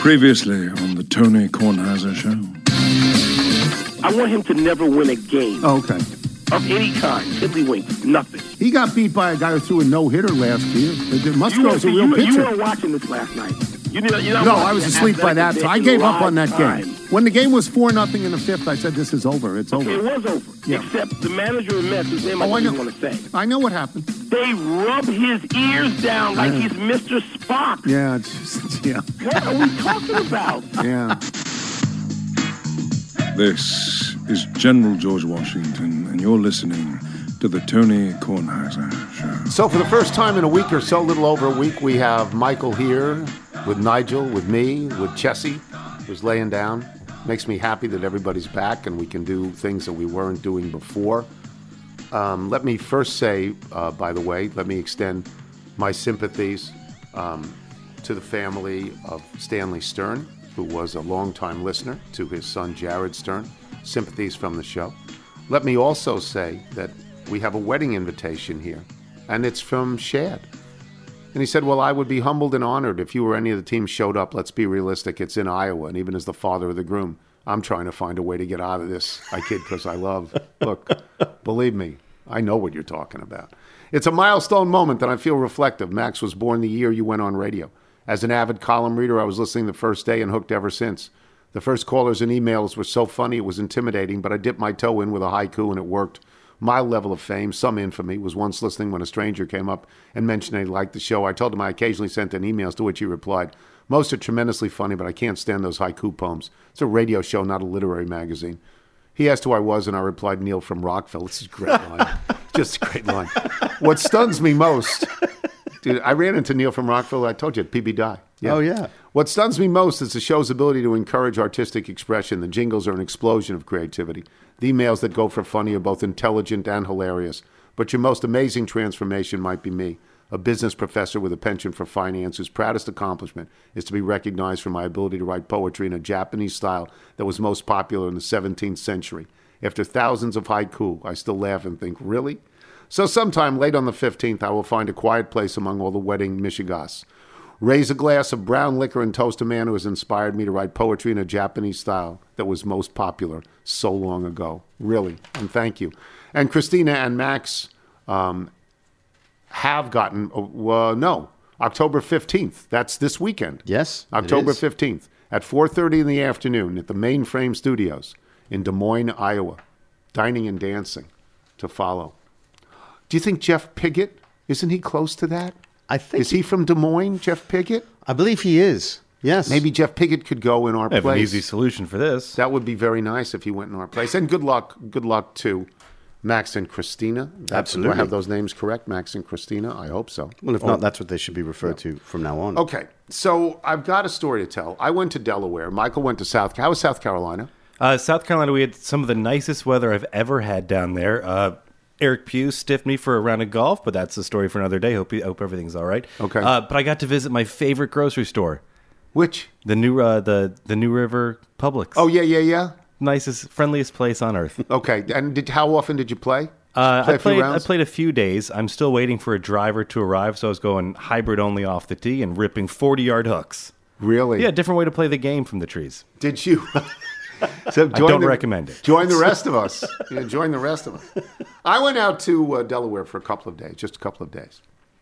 Previously on the Tony Kornheiser Show. I want him to never win a game. Oh, okay. Of any kind. Tiddlywink. Nothing. He got beat by a guy who threw a no-hitter last year. Musgrove's a real you pitcher. weren't watching this last night. No, I was asleep by that time. I gave up on that game. When the game was 4-0 in the fifth, I said, this is over. It's over. It was over. Yeah. Except the manager of Mets, whose name I don't want to say. I know what happened. They rub his ears down like he's Mr. Spock. Yeah, it's just, yeah. What are we talking about? Yeah. This is General George Washington, and you're listening to the Tony Kornheiser Show. So for the first time in a week or so, a little over a week, we have Michael here with Nigel, with me, with Chessie, who's laying down. Makes me happy that everybody's back and we can do things that we weren't doing before. Let me first say, by the way, let me extend my sympathies to the family of Stanley Stern, who was a longtime listener, to his son Jared Stern. Sympathies from the show. Let me also say that we have a wedding invitation here, and it's from Shad. And he said, well, I would be humbled and honored if you or any of the team showed up. Let's be realistic. It's in Iowa. And even as the father of the groom, I'm trying to find a way to get out of this. I kid because I love. Look, believe me, I know what you're talking about. It's a milestone moment that I feel reflective. Max was born the year you went on radio. As an avid column reader, I was listening the first day and hooked ever since. The first callers and emails were so funny it was intimidating, but I dipped my toe in with a haiku and it worked. My level of fame, some infamy, was once listening when a stranger came up and mentioned he liked the show. I told him I occasionally sent in emails, to which he replied, most are tremendously funny, but I can't stand those haiku poems. It's a radio show, not a literary magazine. He asked who I was, and I replied, Neil from Rockville. This is a great line. Just a great line. What stuns me most, dude, I ran into Neil from Rockville. I told you at PB Die. Yeah. Oh, yeah. What stuns me most is the show's ability to encourage artistic expression. The jingles are an explosion of creativity. The emails that go for funny are both intelligent and hilarious. But your most amazing transformation might be me, a business professor with a penchant for finance whose proudest accomplishment is to be recognized for my ability to write poetry in a Japanese style that was most popular in the 17th century. After thousands of haiku, I still laugh and think, really? So sometime late on the 15th, I will find a quiet place among all the wedding mishigas. Raise a glass of brown liquor and toast a man who has inspired me to write poetry in a Japanese style that was most popular so long ago. Really, and thank you. And Christina and Max have gotten, October 15th. That's this weekend. Yes, October 15th at 4:30 in the afternoon at the Mainframe Studios in Des Moines, Iowa. Dining and dancing to follow. Do you think Jeff Piggott, isn't he close to that? I think. Is he from Des Moines, Jeff Piggott? I believe he is. Yes. Maybe Jeff Piggott could go in our I have place. an easy solution for this. That would be very nice if he went in our place. And good luck to Max and Christina. Absolutely. Do I have those names correct? Max and Christina? I hope so. Well, if not, that's what they should be referred to from now on. Okay. So I've got a story to tell. I went to Delaware. Michael went to How was South Carolina? South Carolina, we had some of the nicest weather I've ever had down there. Eric Pugh stiffed me for a round of golf, but that's the story for another day. Hope everything's all right. Okay. But I got to visit my favorite grocery store. Which? The New River Publix. Oh, yeah. Nicest, friendliest place on earth. Okay. And how often did you play? I played a few days. I'm still waiting for a driver to arrive, so I was going hybrid only off the tee and ripping 40-yard hooks. Really? Yeah, different way to play the game from the trees. Did you? So I don't recommend it. Join the rest of us. Yeah, join the rest of us. I went out to Delaware for just a couple of days.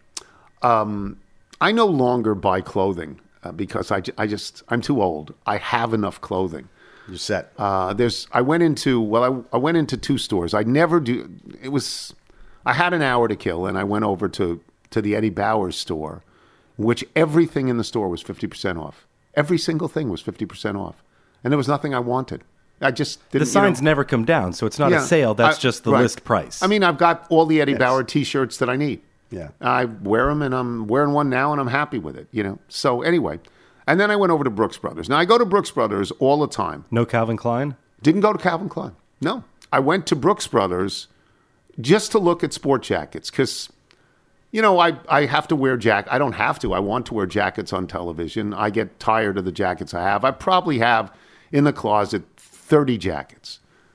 I no longer buy clothing because I'm too old. I have enough clothing. You're set. I went into two stores. I never do. I had an hour to kill, and I went over to the Eddie Bauer store, which everything in the store was 50% off. Every single thing was 50% off. And there was nothing I wanted. I just didn't. The signs never come down, so it's not a sale. That's just the list price. I mean, I've got all the Eddie Bauer T-shirts that I need. Yeah. I wear them, and I'm wearing one now, and I'm happy with it. So anyway, and then I went over to Brooks Brothers. Now I go to Brooks Brothers all the time. No Calvin Klein? Didn't go to Calvin Klein. No, I went to Brooks Brothers just to look at sport jackets because. I have to wear I don't have to. I want to wear jackets on television. I get tired of the jackets I have. I probably have in the closet 30 jackets,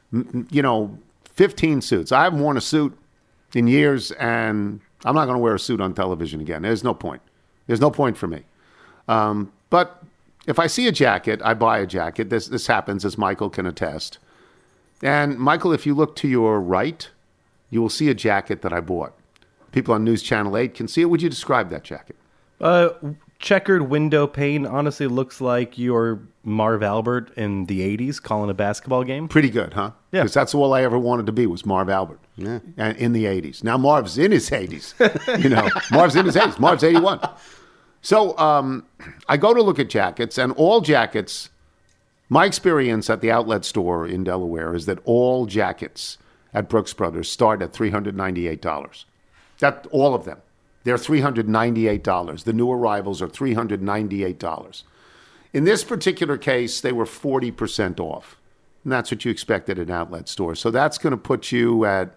15 suits. I haven't worn a suit in years, and I'm not going to wear a suit on television again. There's no point. There's no point for me. But if I see a jacket, I buy a jacket. This happens, as Michael can attest. And Michael, if you look to your right, you will see a jacket that I bought. People on News Channel 8 can see it. Would you describe that jacket? Checkered window pane honestly looks like your Marv Albert in the 80s calling a basketball game. Pretty good, huh? Yeah. Because that's all I ever wanted to be was Marv Albert. Yeah. And in the 80s. Now Marv's in his 80s. Marv's in his 80s. Marv's 81. So I go to look at jackets, and all jackets, my experience at the outlet store in Delaware is that all jackets at Brooks Brothers start at $398. That all of them. They're $398. The new arrivals are $398. In this particular case, they were 40% off. And that's what you expect at an outlet store. So that's going to put you at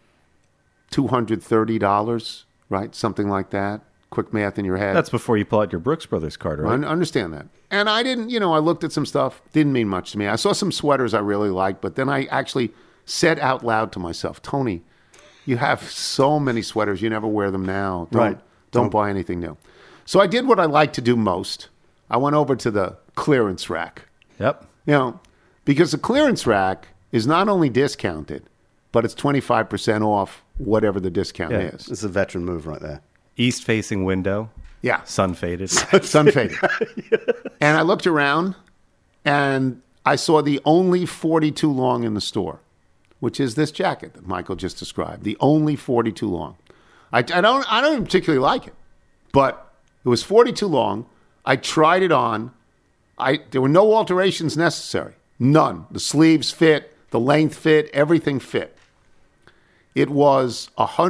$230, right? Something like that. Quick math in your head. That's before you pull out your Brooks Brothers card, right? I understand that. And I didn't, I looked at some stuff. Didn't mean much to me. I saw some sweaters I really liked, but then I actually said out loud to myself, Tony, you have so many sweaters. You never wear them now. Don't buy anything new. So I did what I like to do most. I went over to the clearance rack. Yep. Because the clearance rack is not only discounted, but it's 25% off whatever the discount is. It's a veteran move right there. East-facing window. Yeah. Sun faded. Sun faded. And I looked around, and I saw the only 42 long in the store, which is this jacket that Michael just described. The only 42 long. I don't particularly like it, but it was 42 long. I tried it on. There were no alterations necessary. None. The sleeves fit, the length fit, everything fit. It was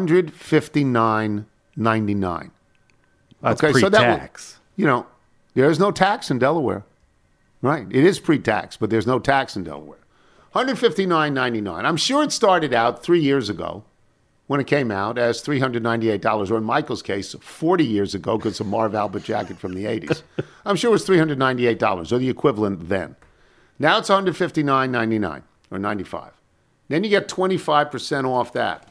$159.99. That's pre-tax. There's no tax in Delaware. Right. It is pre-tax, but there's no tax in Delaware. $159.99. I'm sure it started out 3 years ago when it came out as $398, or in Michael's case, 40 years ago because of Marv Albert jacket from the 80s. I'm sure it was $398, or the equivalent then. Now it's $159.99 or $95. Then you get 25% off that.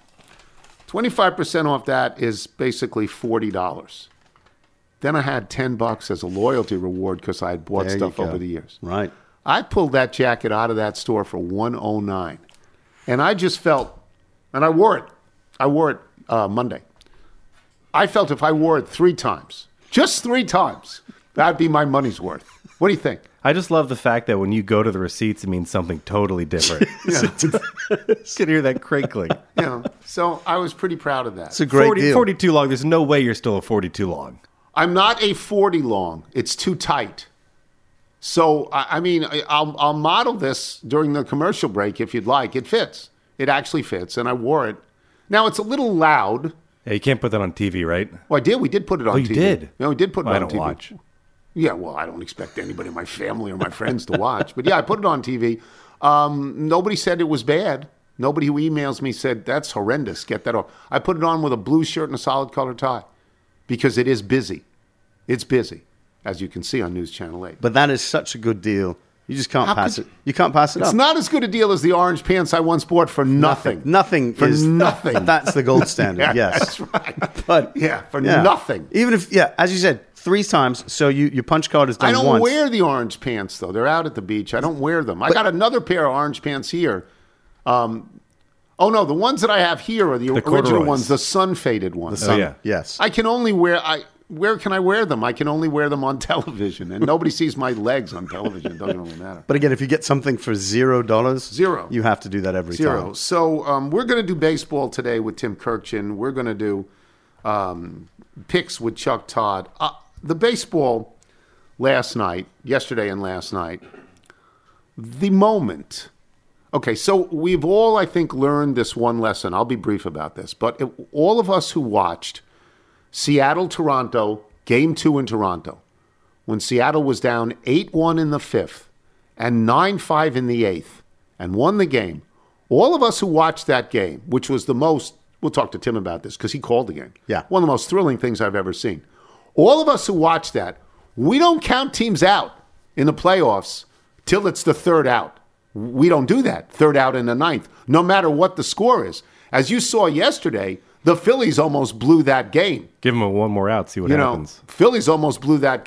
25% off that is basically $40. Then I had $10 as a loyalty reward because I had bought stuff over the years. Right. I pulled that jacket out of that store for $109, and I just felt, and I wore it. I wore it Monday. I felt if I wore it 3 times, just 3 times, that'd be my money's worth. What do you think? I just love the fact that when you go to the receipts, it means something totally different. You can hear that crinkling. So I was pretty proud of that. It's a great deal. 42 long. There's no way you're still a 42 long. I'm not a 40 long. It's too tight. So, I'll model this during the commercial break if you'd like. It fits. It actually fits, and I wore it. Now, it's a little loud. Yeah, you can't put that on TV, right? Well, I did. We did put it on TV. You did? No, we did put it on TV. I don't watch. Yeah, well, I don't expect anybody in my family or my friends to watch. But yeah, I put it on TV. Nobody said it was bad. Nobody who emails me said, that's horrendous. Get that off. I put it on with a blue shirt and a solid color tie because it is busy. It's busy, as you can see on News Channel 8. But that is such a good deal. You just can't pass it. You can't pass it up. It's not as good a deal as the orange pants I once bought for nothing. Nothing for is nothing. That's the gold standard. Yes, that's right. But nothing. Even if, as you said, 3 times. So your punch card is done once. I don't wear the orange pants though. They're out at the beach. I don't wear them. I got another pair of orange pants here. Oh no, the ones that I have here are the original ones, the sun faded ones. Yes. I can only wear. Where can I wear them? I can only wear them on television, and nobody sees my legs on television. It doesn't really matter. But again, if you get something for $0, you have to do that every time. So we're going to do baseball today with Tim Kirkchin. We're going to do picks with Chuck Todd. The baseball yesterday and last night, the moment. Okay, so we've all, I think, learned this one lesson. I'll be brief about this, but all of us who watched Seattle-Toronto, Game 2 in Toronto, when Seattle was down 8-1 in the 5th and 9-5 in the 8th and won the game, all of us who watched that game, which was the most, we'll talk to Tim about this because he called the game. Yeah. One of the most thrilling things I've ever seen. All of us who watched that, we don't count teams out in the playoffs till it's the 3rd out. We don't do that, 3rd out in the 9th, no matter what the score is. As you saw yesterday, the Phillies almost blew that game. Give them one more out, see what happens. Phillies almost blew that game.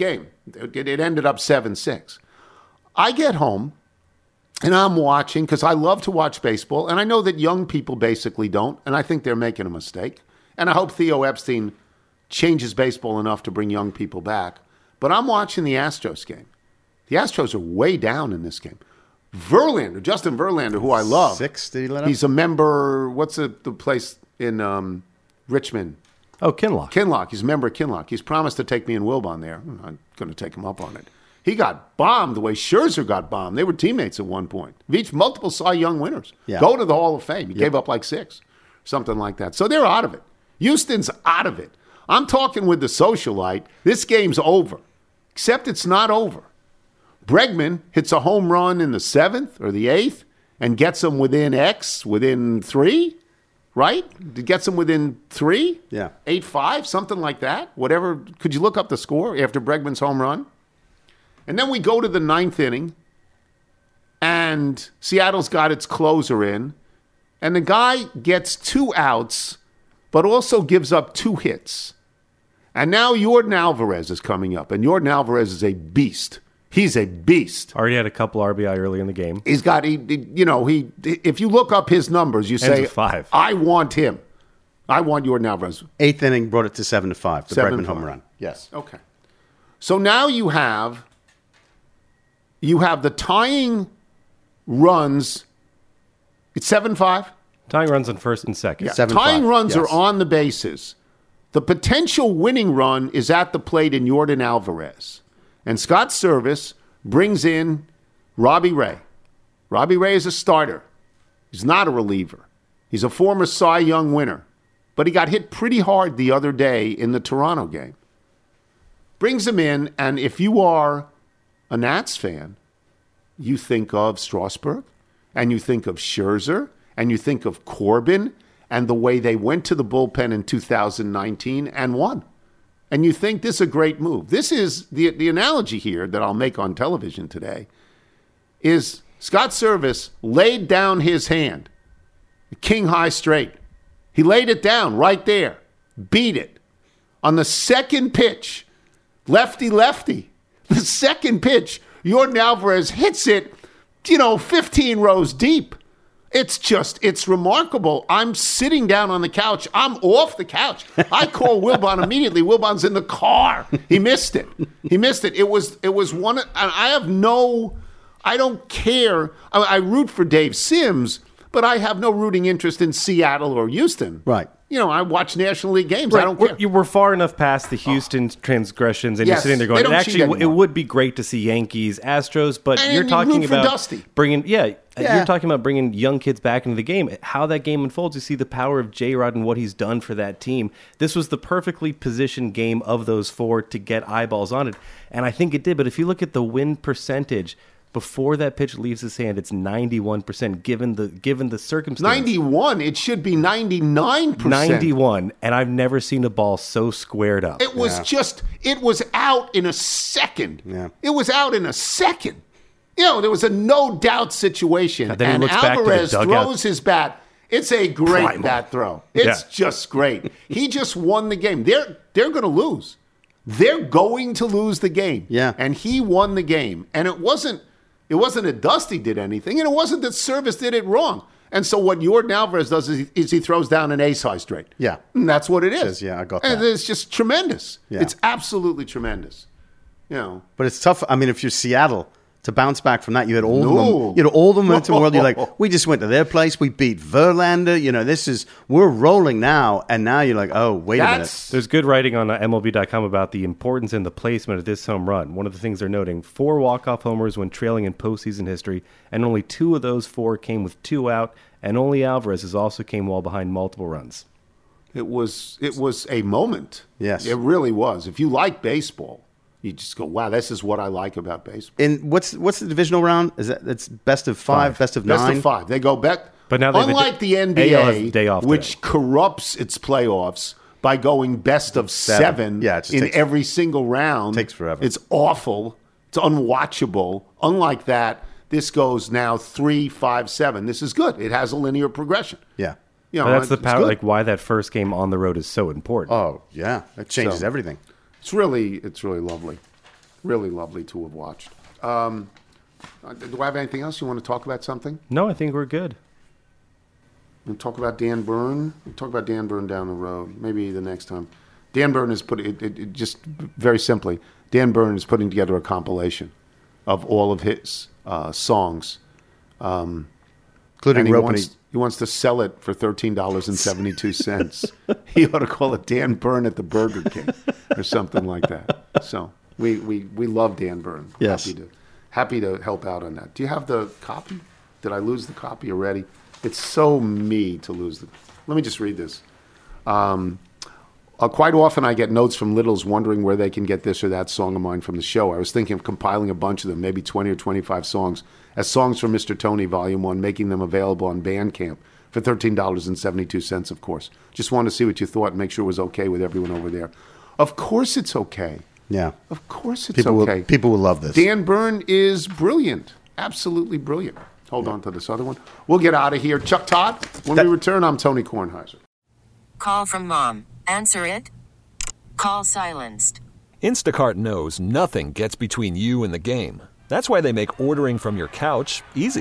It ended up 7-6. I get home, and I'm watching, because I love to watch baseball, and I know that young people basically don't, and I think they're making a mistake. And I hope Theo Epstein changes baseball enough to bring young people back. But I'm watching the Astros game. The Astros are way down in this game. Justin Verlander, who I love. 6, did he let up? He's a member, what's the place in Richmond? Oh, Kinloch. Kinloch. He's a member of Kinloch. He's promised to take me and Wilbon there. I'm not going to take him up on it. He got bombed the way Scherzer got bombed. They were teammates at one point. Each multiple Cy Young winners. Yeah. Go to the Hall of Fame. He gave up like 6, something like that. So they're out of it. Houston's out of it. I'm talking with the socialite. This game's over. Except it's not over. Bregman hits a home run in the 7th or the 8th and gets them within 3, right? Gets them within 3? Yeah. 8-5, something like that. Whatever. Could you look up the score after Bregman's home run? And then we go to the 9th inning, and Seattle's got its closer in, and the guy gets 2 outs, but also gives up 2 hits. And now Yordan Alvarez is coming up, and Yordan Alvarez is a beast. He's a beast. Already had a couple RBI early in the game. He's got, if you look up his numbers, you say, with 5. I want him. I want Yordan Alvarez. 8th inning brought it to 7-5. The 7-5. Bregman home run. Yes. Okay. So now you have the tying runs. It's 7-5? Tying runs on first and second. Yeah. 7-5, Tying runs yes. are on the bases. The potential winning run is at the plate in Yordan Alvarez. And Scott Service brings in Robbie Ray. Robbie Ray is a starter. He's not a reliever. He's a former Cy Young winner. But he got hit pretty hard the other day in the Toronto game. Brings him in, and if you are a Nats fan, you think of Strasburg, and you think of Scherzer, and you think of Corbin, and the way they went to the bullpen in 2019 and won. And you think this is a great move. This is the analogy here that I'll make on television today is Scott Service laid down his hand, king high straight. He laid it down right there, beat it. On the second pitch, lefty. The second pitch, Yordan Alvarez hits it, 15 rows deep. It's remarkable. I'm sitting down on the couch. I'm off the couch. I call Wilbon immediately. Wilbon's in the car. He missed it. It was one. And I don't care. I root for Dave Sims, but I have no rooting interest in Seattle or Houston. Right. I watch National League games. I don't care. We're far enough past the Houston transgressions, and Yes, you're sitting there they going, don't cheat actually, it anymore. would be great to see Yankees, Astros, but And you're you talking root for about Dusty. bringing, Yeah. you're talking about bringing young kids back into the game. How that game unfolds, you see the power of J-Rod and what he's done for that team. This was the perfectly positioned game of those 4 to get eyeballs on it, and I think it did. But if you look at the win percentage, before that pitch leaves his hand, it's 91%, given the circumstance. 91. It should be 99%. 91, and I've never seen a ball so squared up. It was it was out in a second. Yeah. It was out in a second. There was a no-doubt situation. And then he and looks back to the Alvarez dugout. throws his bat. It's a great Primal. bat throw. It's just great. He just won the game. They're going to lose. They're going to lose the game. Yeah. And he won the game. And it wasn't that Dusty did anything, and it wasn't that Service did it wrong. And so what Yordan Alvarez does is he throws down an ace high straight. Yeah. And that's what it is. Says, yeah, I got And that. it's just tremendous. Yeah. It's absolutely tremendous. But it's tough. I mean, if you're Seattle, to bounce back from that, you had all No. the momentum in the world. You're like, we just went to their place. We beat Verlander. We're rolling now. And now you're like, oh, wait a minute. There's good writing on MLB.com about the importance and the placement of this home run. One of the things they're noting, 4 walk-off homers when trailing in postseason history, and only 2 of those 4 came with 2 out, and only Alvarez's also came while behind multiple runs. It was a moment. Yes. It really was. If you like baseball, you just go, wow, this is what I like about baseball. And what's the divisional round? It's best of 5, best of 9? Best of 5. They go back. But now they have unlike the AL has a day NBA, off which today. corrupts its playoffs by going best of 7 Yeah, it just in takes- every single round. Takes forever. It's awful. It's unwatchable. Unlike that, this goes now 3, 5, 7. This is good. It has a linear progression. Yeah. But that's the it's power, good. like why that first game on the road is so important. Oh, yeah. That changes So- everything. It's really lovely. Really lovely to have watched. Do I have anything else? You want to talk about something? No, I think we're good. We'll talk about Dan Byrne. We'll talk about Dan Byrne down the road. Maybe the next time. Dan Byrne is it just very simply. Dan Byrne is putting together a compilation of all of his songs, Including and Roping. he wants to sell it for $13.72. He ought to call it Dan Byrne at the Burger King or something like that. So we love Dan Byrne. Yes. Happy to help out on that. Do you have the copy? Did I lose the copy already? It's so me to lose the. Let me just read this. Quite often I get notes from littles wondering where they can get this or that song of mine from the show. I was thinking of compiling a bunch of them, maybe 20 or 25 songs, as songs from Mr. Tony Volume 1, making them available on Bandcamp for $13.72, of course. Just wanted to see what you thought and make sure it was okay with everyone over there. Of course it's okay. Yeah. Of course it's People okay. people will love this. Dan Byrne is brilliant. Absolutely brilliant. Hold on to this other one. We'll get out of here. Chuck Todd, when we return, I'm Tony Kornheiser. Call from mom. Answer it. Call silenced. Instacart knows nothing gets between you and the game. That's why they make ordering from your couch easy.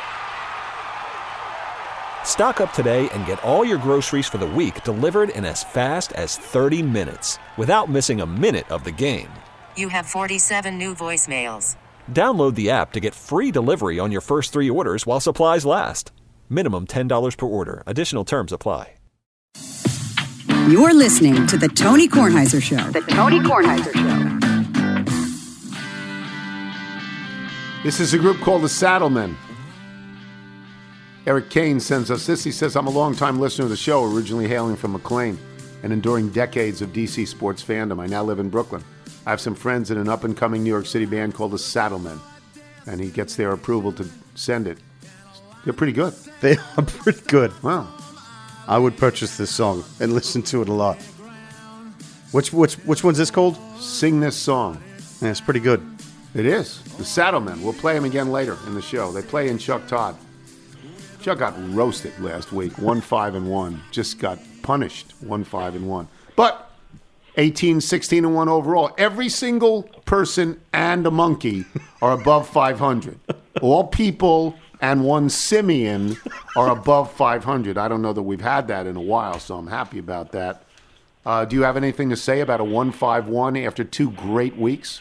Stock up today and get all your groceries for the week delivered in as fast as 30 minutes without missing a minute of the game. You have 47 new voicemails. Download the app to get free delivery on your first 3 orders while supplies last. Minimum $10 per order. Additional terms apply. You're listening to The Tony Kornheiser Show. The Tony Kornheiser Show. This is a group called the Saddlemen. Eric Kane sends us this. He says, I'm a longtime listener of the show, originally hailing from McLean and enduring decades of DC sports fandom. I now live in Brooklyn. I have some friends in an up-and-coming New York City band called the Saddlemen, and he gets their approval to send it. They're pretty good. They are pretty good. Wow. I would purchase this song and listen to it a lot. Which one's this called? Sing This Song. Yeah, it's pretty good. It is. The Saddlemen. We'll play them again later in the show. They play in Chuck Todd. Chuck got roasted last week. 1-5-1. Just got punished. 1-5-1. But 18-16-1 overall. Every single person and a monkey are above 500. All people and one simian are above 500. I don't know that we've had that in a while, so I'm happy about that. Do you have anything to say about a 1-5-1 after 2 great weeks?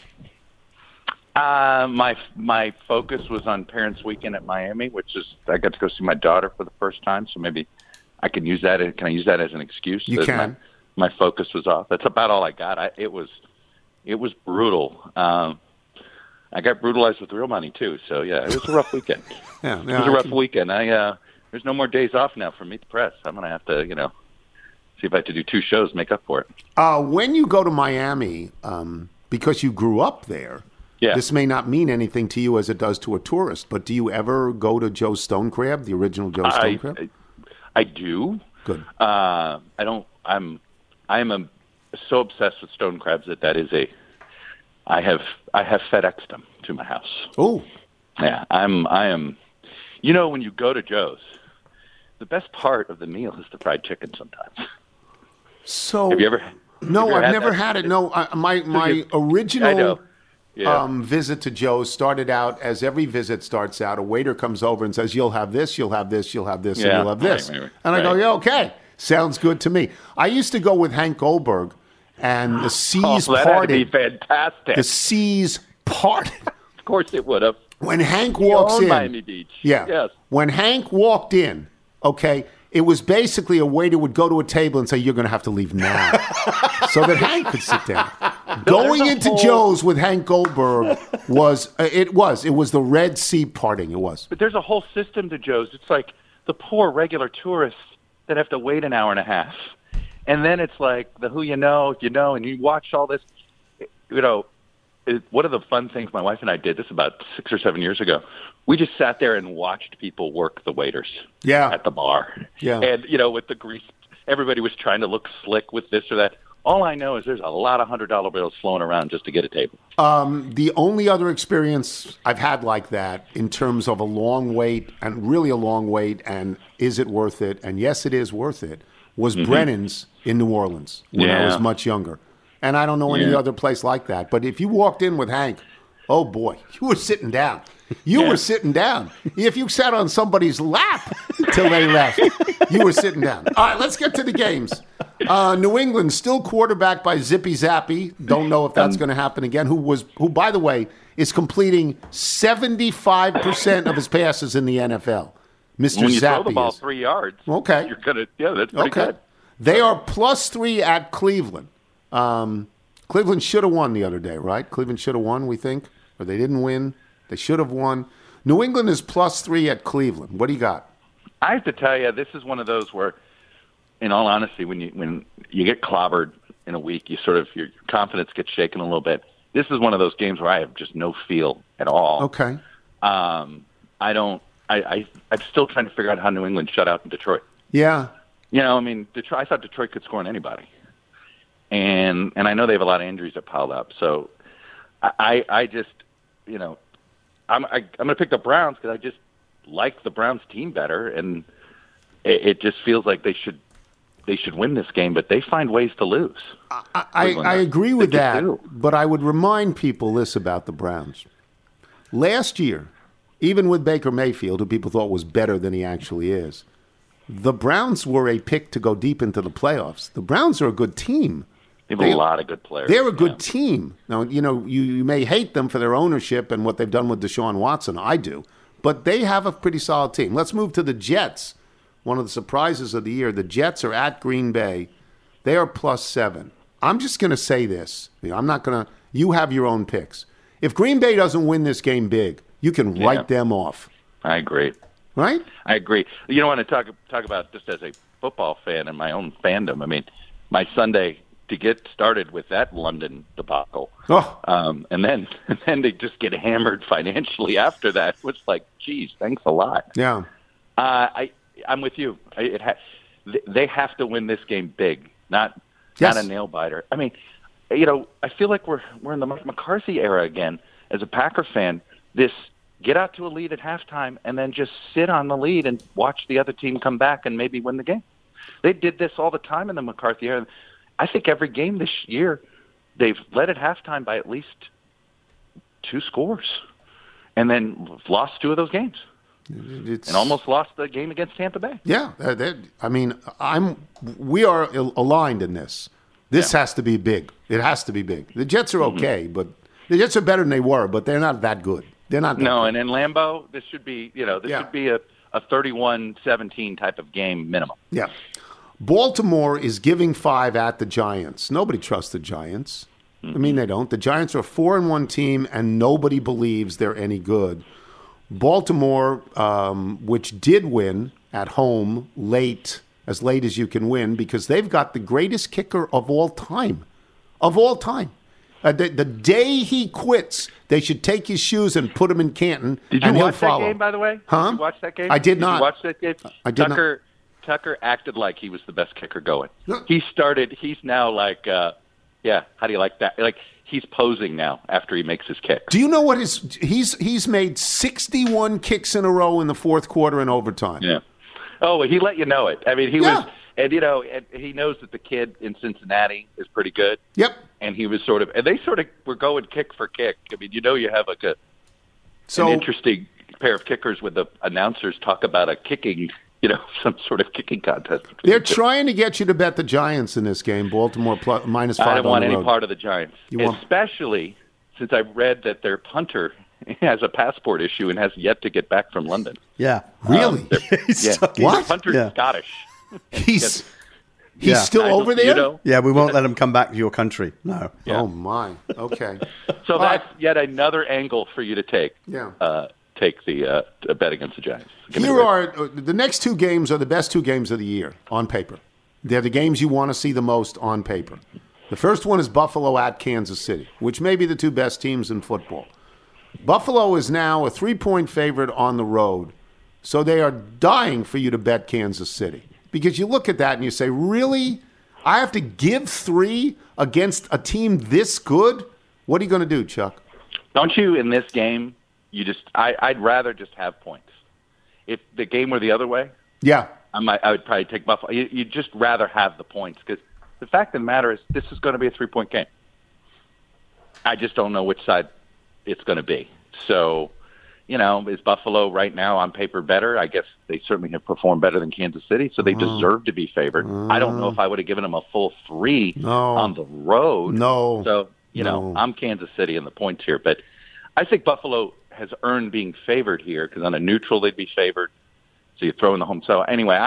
My focus was on Parents' Weekend at Miami, which is I got to go see my daughter for the first time, so maybe I can use that. Can I use that as an excuse? You can. My focus was off. That's about all I got. It was brutal. I got brutalized with real money too. So yeah, it was a rough weekend. It was a rough weekend. There's no more days off now for Meet the Press. I'm gonna have to, see if I have to do 2 shows, make up for it. When you go to Miami, because you grew up there, this may not mean anything to you as it does to a tourist. But do you ever go to Joe's Stone Crab, the original Joe's Stone Crab? I do. Good. I am so obsessed with stone crabs that is I have FedExed them to my house. Oh. Yeah, I am. When you go to Joe's, the best part of the meal is the fried chicken sometimes. So have you ever? No, I've never had it. No, my original visit to Joe's started out as every visit starts out. A waiter comes over and says, "You'll have this, you'll have this, you'll have this, and you'll have this." Right. And I go, "Yeah, okay, sounds good to me." I used to go with Hank Goldberg, and the seas that parted. Had to be fantastic. The seas parted. Of course, it would have. When Hank walks in, Miami Beach. Yeah. Yes. When Hank walked in, okay, it was basically a waiter would go to a table and say, "You're going to have to leave now," so that Hank could sit down. Going into Joe's with Hank Goldberg was the Red Sea parting. It was. But there's a whole system to Joe's. It's like the poor regular tourists that have to wait an hour and a half, and then it's like the who you know, and you watch all this. One of the fun things my wife and I did this about 6 or 7 years ago. We just sat there and watched people work the waiters at the bar. Yeah. And, with the grease, everybody was trying to look slick with this or that. All I know is there's a lot of $100 bills flowing around just to get a table. The only other experience I've had like that in terms of a long wait and really a long wait and is it worth it? And yes, it is worth it, was Brennan's in New Orleans when I was much younger. and I don't know any other place like that. But if you walked in with Hank, oh boy, you were sitting down. You were sitting down. If you sat on somebody's lap till they left, you were sitting down. All right, let's get to the games. New England still quarterbacked by Zippy Zappy. Don't know if that's going to happen again. Who, by the way, is completing 75% of his passes in the NFL. Mr. When you Zappy throw the ball is. 3 yards, Okay. you're gonna. Yeah, that's pretty good. They are +3 at Cleveland. Cleveland should have won the other day, right? Cleveland should have won, we think, or they didn't win. They should have won. New England is +3 at Cleveland. What do you got? I have to tell you, this is one of those where, in all honesty, when you get clobbered in a week, you sort of your confidence gets shaken a little bit. This is one of those games where I have just no feel at all. Okay. I'm still trying to figure out how New England shut out in Detroit. Yeah. You know, I mean, I thought Detroit could score on anybody, and I know they have a lot of injuries that piled up. So I just, you know, I'm going to pick the Browns because I just like the Browns team better, and it just feels like they should win this game, but they find ways to lose. I agree with that, but I would remind people this about the Browns. Last year, even with Baker Mayfield, who people thought was better than he actually is, the Browns were a pick to go deep into the playoffs. The Browns are a good team. They have a lot of good players. They're a good team. Now, you know, you may hate them for their ownership and what they've done with Deshaun Watson. I do. But they have a pretty solid team. Let's move to the Jets. One of the surprises of the year. The Jets are at Green Bay. They are +7. I'm just going to say this. I'm not going to – you have your own picks. If Green Bay doesn't win this game big, you can write them off. I agree. Right? I agree. You know, want to talk about just as a football fan and my own fandom. I mean, my Sunday – to get started with that London debacle, and then they just get hammered financially after that. It's like, geez, thanks a lot. Yeah, I'm with you. They have to win this game big, not a nail biter. I mean, you know, I feel like we're in the Mike McCarthy era again. As a Packer fan, this get out to a lead at halftime and then just sit on the lead and watch the other team come back and maybe win the game. They did this all the time in the McCarthy era. I think every game this year, they've led at halftime by at least 2 scores and then lost 2 of those games and almost lost the game against Tampa Bay. Yeah. I mean, we are aligned in this. This has to be big. It has to be big. The Jets are okay, but the Jets are better than they were, but they're not that good. They're not that good. And in Lambeau, this should be, should be a 31-17 type of game minimum. Yeah. Baltimore is giving 5 at the Giants. Nobody trusts the Giants. I mean, they don't. The Giants are a 4-1 team, and nobody believes they're any good. Baltimore, which did win at home as late as you can win, because they've got the greatest kicker of all time. Of all time. The day he quits, they should take his shoes and put him in Canton, Did you and he'll watch follow. that game, by the way? Huh? Did you watch that game? I did not. Did you watch that game? I did not. Tucker acted like he was the best kicker going. He's now like, how do you like that? Like, he's posing now after he makes his kick. Do you know what he's made 61 kicks in a row in the fourth quarter and overtime. Yeah. Oh, he let you know it. I mean, he was, and he knows that the kid in Cincinnati is pretty good. Yep. And he was they were going kick for kick. I mean, you have like an interesting pair of kickers with the announcers talk about a kicking, some sort of kicking contest. They're trying to get you to bet the Giants in this game. Baltimore -5. I don't want any part of the Giants, especially since I read that their punter has a passport issue and has yet to get back from London. Yeah, really? What? The punter's Scottish. He's still over there? Yeah, we won't let him come back to your country. No. Yeah. Oh, my. Okay. So that's yet another angle for you to take. Yeah. Take the bet against the Giants. The next 2 games are the best 2 games of the year on paper. They're the games you want to see the most on paper. The first one is Buffalo at Kansas City, which may be the 2 best teams in football. Buffalo is now a 3-point favorite on the road, so they are dying for you to bet Kansas City. Because you look at that and you say, really? I have to give 3 against a team this good? What are you going to do, Chuck? Don't you, in this game, I'd rather just have points. If the game were the other way, I would probably take Buffalo. You'd just rather have the points because the fact of the matter is this is going to be a 3-point game. I just don't know which side it's going to be. So, is Buffalo right now on paper better? I guess they certainly have performed better than Kansas City, so they deserve to be favored. I don't know if I would have given them a full 3 on the road. No. So, I'm Kansas City in the points here, but I think Buffalo has earned being favored here because on a neutral they'd be favored. So you throw in the home. So anyway,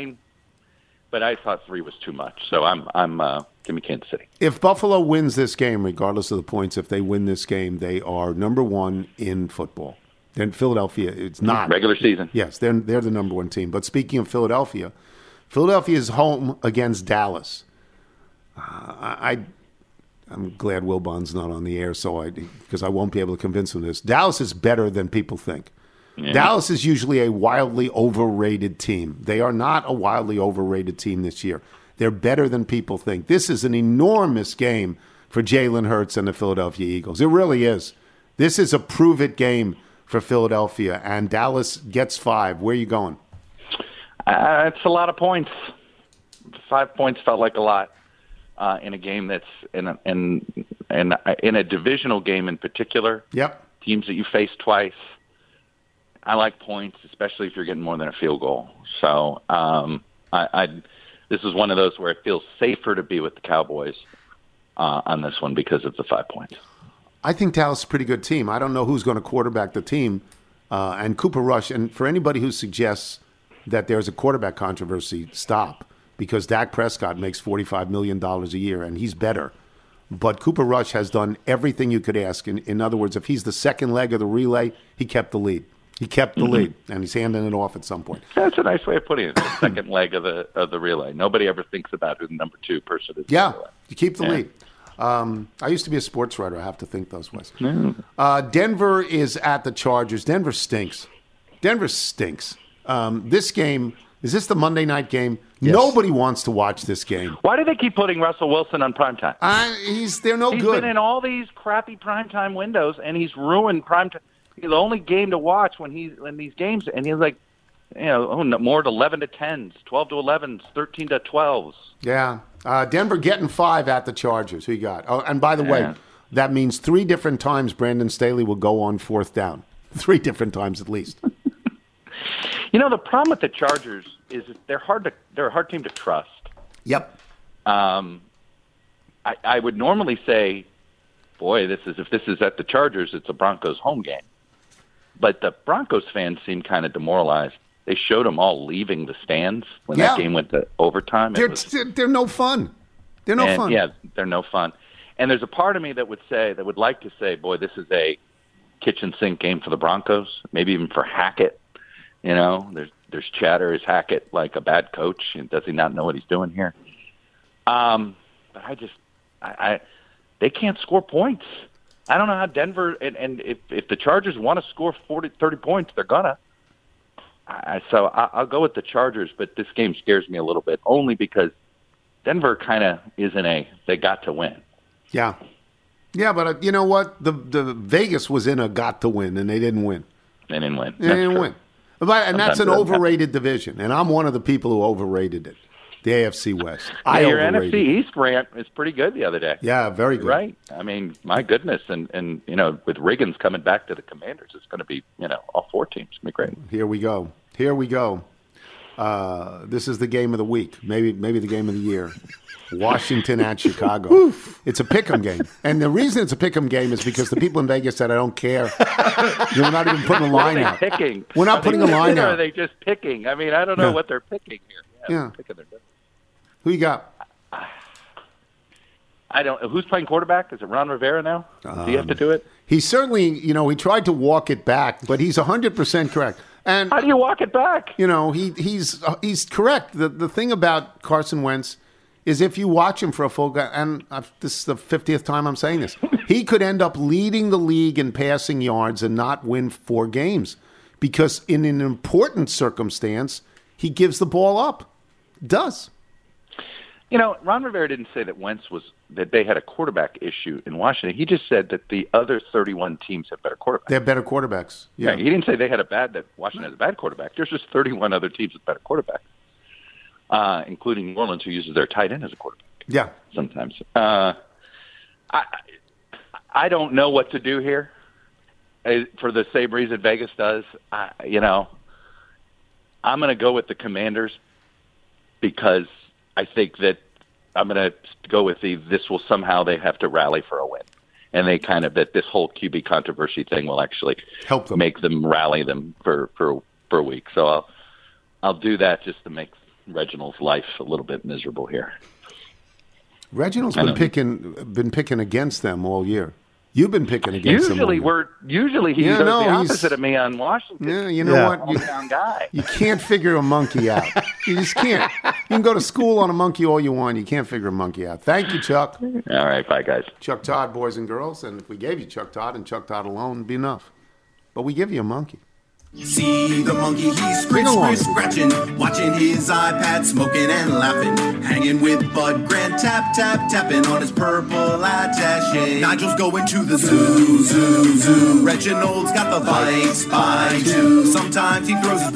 but I thought 3 was too much. So give me Kansas City. If Buffalo wins this game, regardless of the points, if they win this game, they are number 1 in football. Then Philadelphia, it's not regular season. Yes, they're the number 1 team. But speaking of Philadelphia is home against Dallas. I'm glad Wilbon's not on the air, because I won't be able to convince him of this. Dallas is better than people think. Yeah. Dallas is usually a wildly overrated team. They are not a wildly overrated team this year. They're better than people think. This is an enormous game for Jalen Hurts and the Philadelphia Eagles. It really is. This is a prove-it game for Philadelphia, and Dallas gets 5. Where are you going? It's a lot of points. 5 points felt like a lot in a game that's in a divisional game in particular. Yep. Teams that you face twice. I like points, especially if you're getting more than a field goal. So this is one of those where it feels safer to be with the Cowboys on this one because of the 5 points. I think Dallas is a pretty good team. I don't know who's going to quarterback the team. And Cooper Rush, and for anybody who suggests that there's a quarterback controversy, stop. Because Dak Prescott makes $45 million a year, and he's better. But Cooper Rush has done everything you could ask. In other words, if he's the second leg of the relay, he kept the lead. He kept the lead, and he's handing it off at some point. That's a nice way of putting it. The second leg of the relay. Nobody ever thinks about who the number 2 person is. Yeah, you keep the lead. I used to be a sports writer. I have to think those ways. Denver is at the Chargers. Denver stinks. This game, is this the Monday night game? Yes. Nobody wants to watch this game. Why do they keep putting Russell Wilson on primetime? They're no good. He's been in all these crappy primetime windows, and he's ruined primetime. The only game to watch when these games, and he's like, more to 11 to 10s, 12 to 11s, 13 to 12s. Yeah. Denver getting 5 at the Chargers. Who you got? Oh, and by the way, that means 3 different times Brandon Staley will go on 4th down. 3 different times at least. The problem with the Chargers is they're a hard team to trust. Yep. I would normally say, boy, if this is at the Chargers, it's a Broncos home game. But the Broncos fans seem kind of demoralized. They showed them all leaving the stands when that game went to overtime. They're no fun. They're no fun. Yeah, they're no fun. And there's a part of me that would like to say, boy, this is a kitchen sink game for the Broncos, maybe even for Hackett. There's chatter. Is Hackett like a bad coach? And does he not know what he's doing here? But they can't score points. I don't know how Denver, and if the Chargers want to score 30 points, they're gonna. So I'll go with the Chargers, but this game scares me a little bit, only because Denver kind of isn't they got to win. Yeah. Yeah, but you know what? The Vegas was in a got to win, and they didn't win. They didn't win. They didn't win. And that's an overrated division, and I'm one of the people who overrated it. The AFC West. Your NFC East rant is pretty good the other day. Yeah, very good. Right? I mean, my goodness. And with Riggins coming back to the Commanders, it's going to be, all 4 teams. It's going to be great. Here we go. This is the game of the week, maybe the game of the year. Washington at Chicago. It's a pick'em game. And the reason it's a pick'em game is because the people in Vegas said, I don't care. We're not even putting a line out. Picking? We're not putting a line out. Or are they just picking? I mean, I don't know what they're picking here. Yeah. Who you got? I don't. Who's playing quarterback? Is it Ron Rivera now? Does he have to do it? He certainly, he tried to walk it back, but he's 100% correct. And how do you walk it back? He's correct. The thing about Carson Wentz is if you watch him for a full game, and this is the 50th time I'm saying this, he could end up leading the league in passing yards and not win 4 games because in an important circumstance, he gives the ball up. Does. Ron Rivera didn't say that they had a quarterback issue in Washington. He just said that the other 31 teams have better quarterbacks. They have better quarterbacks. Yeah. He didn't say that Washington has a bad quarterback. There's just 31 other teams with better quarterbacks, including New Orleans, who uses their tight end as a quarterback. Yeah. Sometimes. I don't know what to do here for the same reason Vegas does. I'm going to go with the Commanders because I think that I'm going to go with this will somehow they have to rally for a win. And they that this whole QB controversy thing will actually help them, make them rally them for a week. So I'll do that just to make Reginald's life a little bit miserable here. Reginald's been picking against them all year. You've been picking against them. Usually he does the opposite of me on Washington. Yeah, you know what? Hometown guy. You can't figure a monkey out. You just can't. You can go to school on a monkey all you want. You can't figure a monkey out. Thank you, Chuck. All right, bye, guys. Chuck Todd, boys and girls. And if we gave you Chuck Todd and Chuck Todd alone, it'd be enough. But we give you a monkey. See the monkey, he's scratching, watching his iPad, smoking and laughing, hanging with Bud Grant, tapping on his purple attache. Nigel's going to the zoo. Reginald's got the Vikes by two. Sometimes he throws his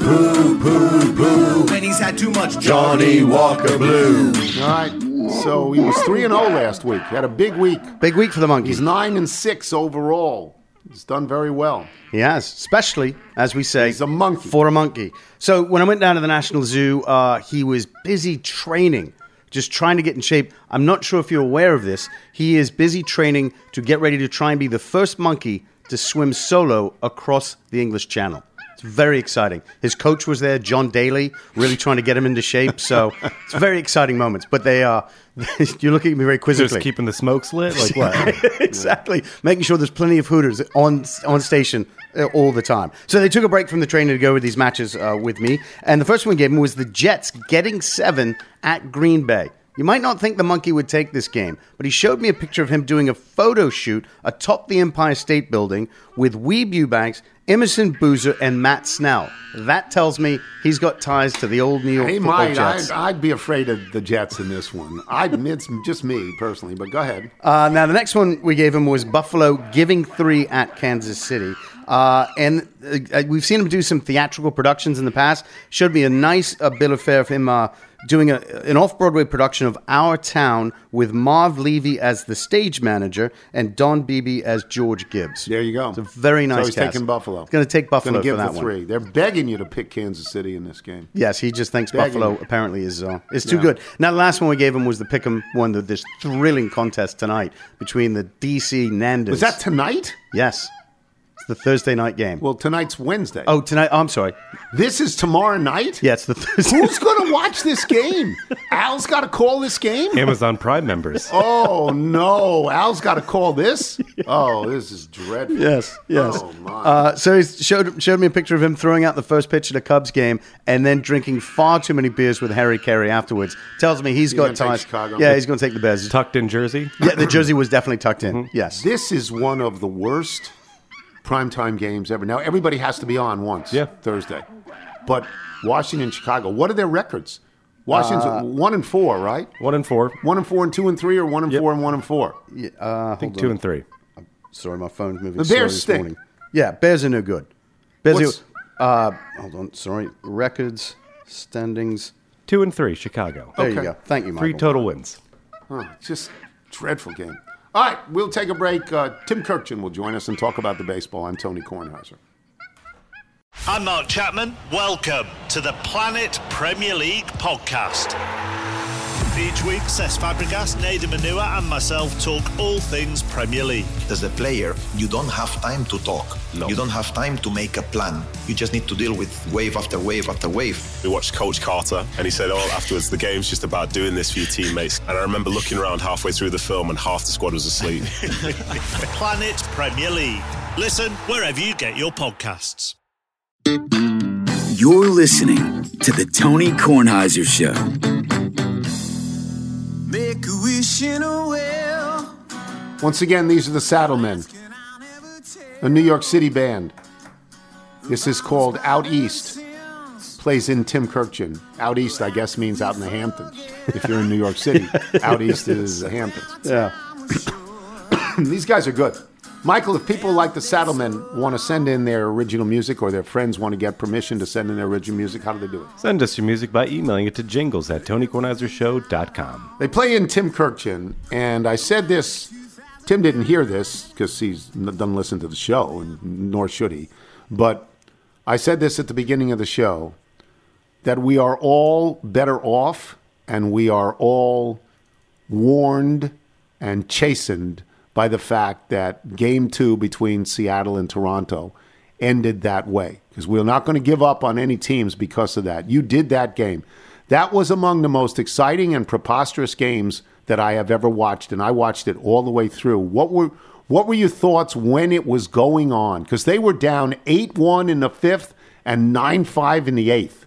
poo. When he's had too much Johnny Walker Blue. All right, so he was 3-0 last week. He had a big week. Big week for the monkey. He's 9-6 overall. He's done very well. He has, especially, as we say, he's a monkey. For a monkey. So when I went down to the National Zoo, he was busy training, just trying to get in shape. I'm not sure if you're aware of this. He is busy training to get ready to try and be the first monkey to swim solo across the English Channel. It's very exciting. His coach was there, John Daly, really trying to get him into shape. So it's very exciting moments. But they are, you're looking at me very quizzically. Just keeping the smokes lit? Like what? Exactly. Making sure there's plenty of Hooters on station all the time. So they took a break from the training to go with these matches with me. And the first one we gave him was the Jets getting 7 at Green Bay. You might not think the monkey would take this game, but he showed me a picture of him doing a photo shoot atop the Empire State Building with Weeb Eubanks, Emerson Boozer, and Matt Snell. That tells me he's got ties to the old New York football Jets. I'd be afraid of the Jets in this one. It's just me personally, but go ahead. Now, the next one we gave him was Buffalo giving 3 at Kansas City. And we've seen him do some theatrical productions in the past. Showed me a nice bill of fare of him doing an off-Broadway production of Our Town with Marv Levy as the stage manager and Don Beebe as George Gibbs. There you go. It's a very nice So he's cast. taking Buffalo. He's going to take Buffalo give for that the 3. one. They're begging you to pick Kansas City in this game. Yes, he just thinks Buffalo apparently is too good. Now, the last one we gave him was the Pick'em one, this thrilling contest tonight between the DC Nandas. Was that tonight? Yes. The Thursday night game. Well, tonight's Wednesday. Oh, tonight. I'm sorry. This is tomorrow night? Yeah, it's the Thursday. Who's going to watch this game? Al's got to call this game? Amazon Prime members. Oh, no. Al's got to call this? Oh, this is dreadful. Yes. Oh, my. So he showed me a picture of him throwing out the first pitch at a Cubs game and then drinking far too many beers with Harry Carey afterwards. Tells me he's got ties. Yeah, he's going to take the Bears. Tucked in jersey? Yeah, the jersey was definitely tucked in. Mm-hmm. Yes. This is one of the worst primetime games ever. Now, everybody has to be on once Thursday. But Washington, Chicago, what are their records? Washington's 1-4, right? 1-4. 1-4 and 2-3 or 1-4 and 1-4? Yeah, I think 2 and 3. I'm sorry, my phone's moving The slow Bears this stink. morning. Yeah, Bears are no good. Hold on, sorry. Records, standings. 2 and 3, Chicago. There you go. Thank you, Michael. 3 total wins. Just dreadful game. All right, we'll take a break. Tim Kirkchin will join us and talk about the baseball. I'm Tony Kornheiser. I'm Mark Chapman. Welcome to the Planet Premier League podcast. Each week, Cesc Fabregas, Nader Manua and myself talk all things Premier League. As a player, you don't have time to talk. No. You don't have time to make a plan. You just need to deal with wave after wave after wave. We watched Coach Carter, and he said, afterwards, the game's just about doing this for your teammates. And I remember looking around halfway through the film, and half the squad was asleep. Planet Premier League. Listen wherever you get your podcasts. You're listening to the Tony Kornheiser Show. Make a wish in a well. Once again, these are the Saddlemen, a New York City band. This is called Out East. Plays in Tim Kirkchin. Out East, I guess, means out in the Hamptons. If you're in New York City, Out East is the Hamptons. Yeah. These guys are good. Michael, if people like the Saddlemen want to send in their original music or their friends want to get permission to send in their original music, how do they do it? Send us your music by emailing it to jingles@TonyKornheiserShow.com. They play in Tim Kirkchin, and I said this Tim didn't hear this because he doesn't listen to the show, and nor should he. But I said this at the beginning of the show, that we are all better off and we are all warned and chastened by the fact that Game 2 between Seattle and Toronto ended that way. Because we're not going to give up on any teams because of that. You did that game. That was among the most exciting and preposterous games that I have ever watched, and I watched it all the way through. What were your thoughts when it was going on? Because they were down 8-1 in the 5th and 9-5 in the 8th.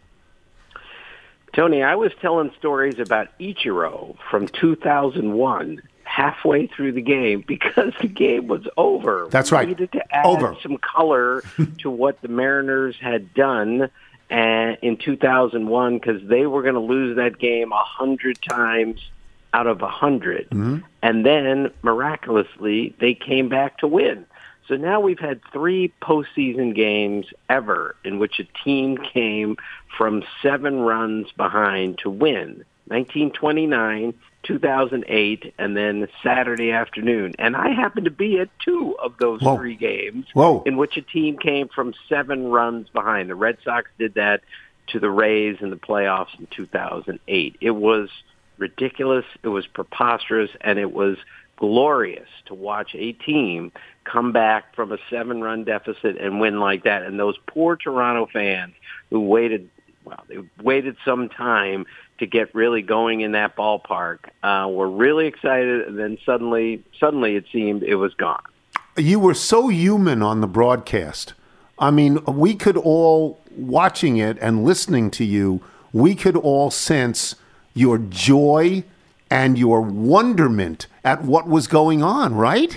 Tony, I was telling stories about Ichiro from 2001 halfway through the game because the game was over. That's right. We needed to add some color to what the Mariners had done in 2001 because they were going to lose that game 100 times out of 100. Mm-hmm. And then, miraculously, they came back to win. So now we've had 3 postseason games ever in which a team came from 7 runs behind to win. 1929, 2008, and then Saturday afternoon. And I happened to be at 2 of those 3 games in which a team came from 7 runs behind. The Red Sox did that to the Rays in the playoffs in 2008. It was ridiculous, it was preposterous, and it was glorious to watch a team come back from a 7-run deficit and win like that. And those poor Toronto fans who waited some time to get really going in that ballpark were really excited, and then suddenly it seemed it was gone. You were so human on the broadcast. I mean, we could all, watching it and listening to you, we could all sense your joy and your wonderment at what was going on, right?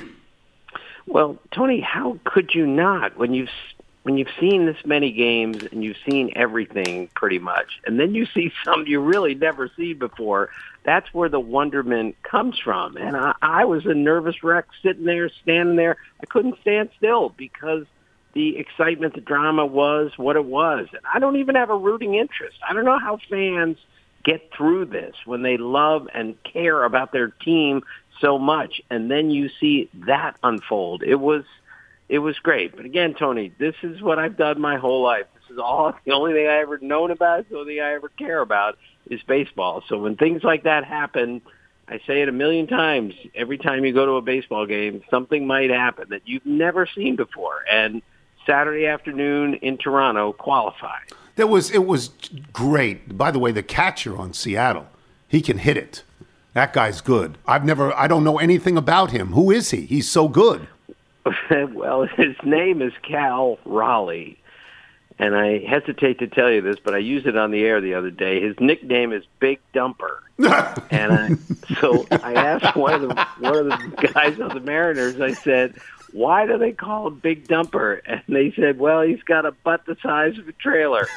Well, Tony, how could you not when you've seen this many games and you've seen everything pretty much, and then you see some you really never seen before? That's where the wonderment comes from. And I was a nervous wreck standing there. I couldn't stand still because the excitement, the drama was what it was. And I don't even have a rooting interest. I don't know how fans get through this when they love and care about their team so much, and then you see that unfold. It was great. But again, Tony, this is what I've done my whole life. This is the only thing I ever known about, the only thing I ever care about is baseball. So when things like that happen, I say it a million times, every time you go to a baseball game, something might happen that you've never seen before. And Saturday afternoon in Toronto qualified. It was great. By the way, the catcher on Seattle, he can hit it. That guy's good. I don't know anything about him. Who is he? He's so good. Well, his name is Cal Raleigh, and I hesitate to tell you this, but I used it on the air the other day. His nickname is Big Dumper, and so I asked one of the guys on the Mariners. I said, "Why do they call him Big Dumper?" And they said, "Well, he's got a butt the size of a trailer."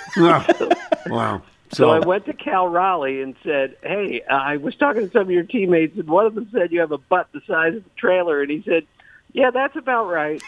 Wow. So I went to Cal Raleigh and said, "Hey, I was talking to some of your teammates, and one of them said you have a butt the size of a trailer," and he said, "Yeah, that's about right."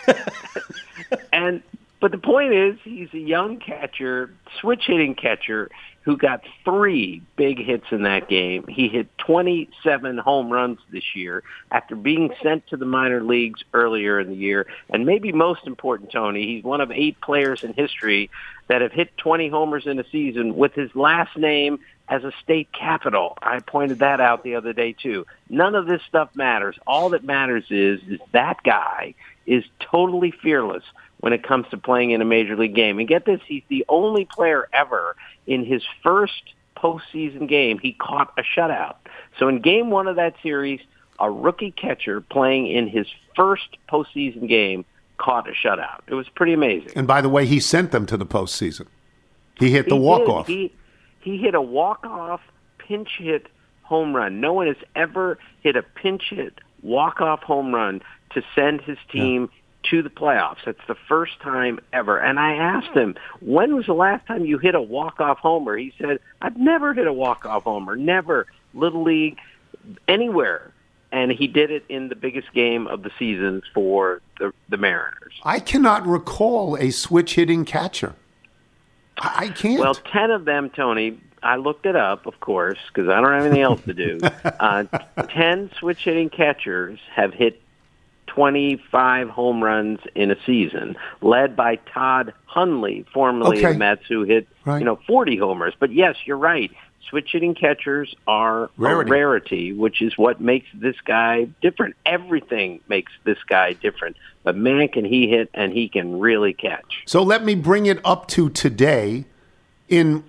But the point is, he's a young catcher, switch-hitting catcher, who got 3 big hits in that game. He hit 27 home runs this year after being sent to the minor leagues earlier in the year. And maybe most important, Tony, he's one of 8 players in history that have hit 20 homers in a season with his last name as a state capital. I pointed that out the other day, too. None of this stuff matters. All that matters is that guy is totally fearless when it comes to playing in a major league game. And get this, he's the only player ever in his first postseason game he caught a shutout. So in game 1 of that series, a rookie catcher playing in his first postseason game caught a shutout. It was pretty amazing. And by the way, he sent them to the postseason. He hit the walk-off. He hit a walk-off, pinch hit home run. No one has ever hit a pinch hit, walk-off home run to send his team to the playoffs. That's the first time ever. And I asked him, when was the last time you hit a walk-off homer? He said, I've never hit a walk-off homer. Never. Little League, anywhere. And he did it in the biggest game of the season for the Mariners. I cannot recall a switch-hitting catcher. I can't. Well, 10 of them, Tony, I looked it up, of course, because I don't have anything else to do. 10 switch-hitting catchers have hit 25 home runs in a season, led by Todd Hundley, formerly of the Mets, who hit 40 homers. But yes, you're right. Switch-hitting catchers are a rarity, which is what makes this guy different. Everything makes this guy different. But man, can he hit, and he can really catch. So let me bring it up to today. In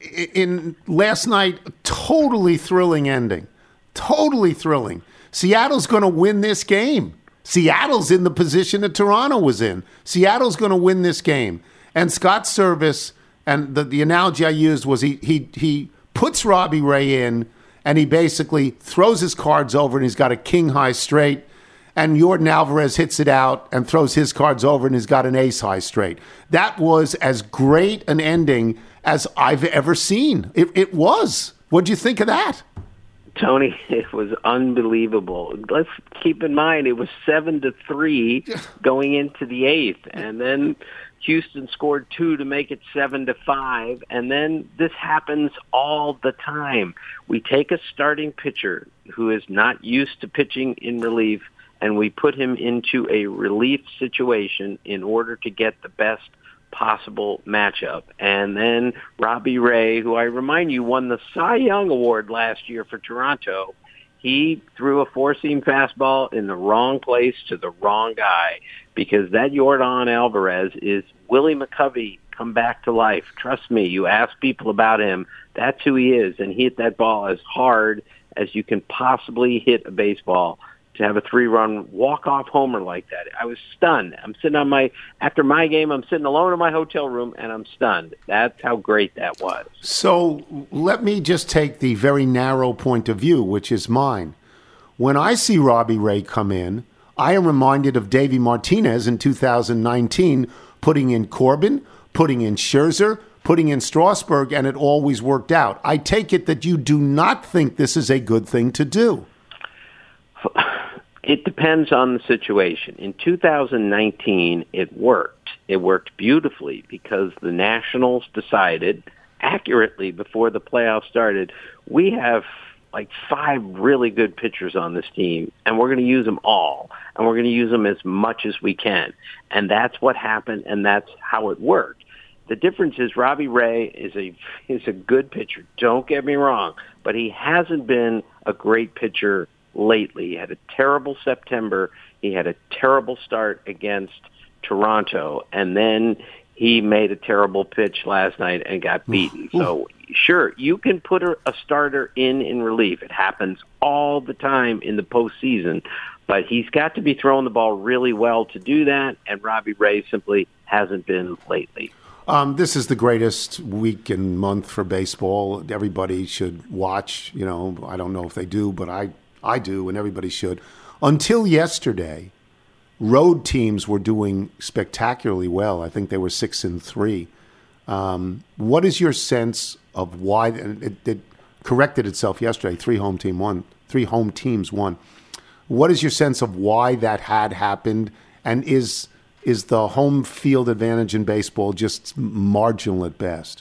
last night, totally thrilling ending. Totally thrilling. Seattle's going to win this game. Seattle's in the position that Toronto was in. Seattle's going to win this game. And Scott Servais, and the analogy I used was he puts Robbie Ray in, and he basically throws his cards over, and he's got a king-high straight, and Yordan Alvarez hits it out and throws his cards over, and he's got an ace-high straight. That was as great an ending as I've ever seen. It was. What'd you think of that? Tony, it was unbelievable. Let's keep in mind it was 7-3 going into the eighth, and then Houston scored 2 to make it 7-5, and then this happens all the time. We take a starting pitcher who is not used to pitching in relief, and we put him into a relief situation in order to get the best possible matchup. And then Robbie Ray, who I remind you won the Cy Young Award last year for Toronto, he threw a four-seam fastball in the wrong place to the wrong guy, because that Yordan Alvarez is Willie McCovey come back to life. Trust me, you ask people about him, that's who he is, and he hit that ball as hard as you can possibly hit a baseball. To have a 3-run walk-off homer like that, I was stunned. I'm sitting after my game, I'm sitting alone in my hotel room, and I'm stunned. That's how great that was. So let me just take the very narrow point of view, which is mine. When I see Robbie Ray come in, I am reminded of Davey Martinez in 2019, putting in Corbin, putting in Scherzer, putting in Strasburg, and it always worked out. I take it that you do not think this is a good thing to do. It depends on the situation. In 2019, it worked. It worked beautifully because the Nationals decided accurately before the playoffs started, we have like 5 really good pitchers on this team, and we're going to use them all, and we're going to use them as much as we can. And that's what happened, and that's how it worked. The difference is Robbie Ray is a good pitcher. Don't get me wrong, but he hasn't been a great pitcher lately. He had a terrible September. He had a terrible start against Toronto, and then he made a terrible pitch last night and got beaten. So, sure, you can put a starter in relief. It happens all the time in the postseason, but he's got to be throwing the ball really well to do that, and Robbie Ray simply hasn't been lately. This is the greatest week and month for baseball. Everybody should watch. You know, I don't know if they do, but I do, and everybody should. Until yesterday, road teams were doing spectacularly well. I think they were 6-3. What is your sense of why it corrected itself yesterday? 3 home teams won. What is your sense of why that had happened? And is the home field advantage in baseball just marginal at best?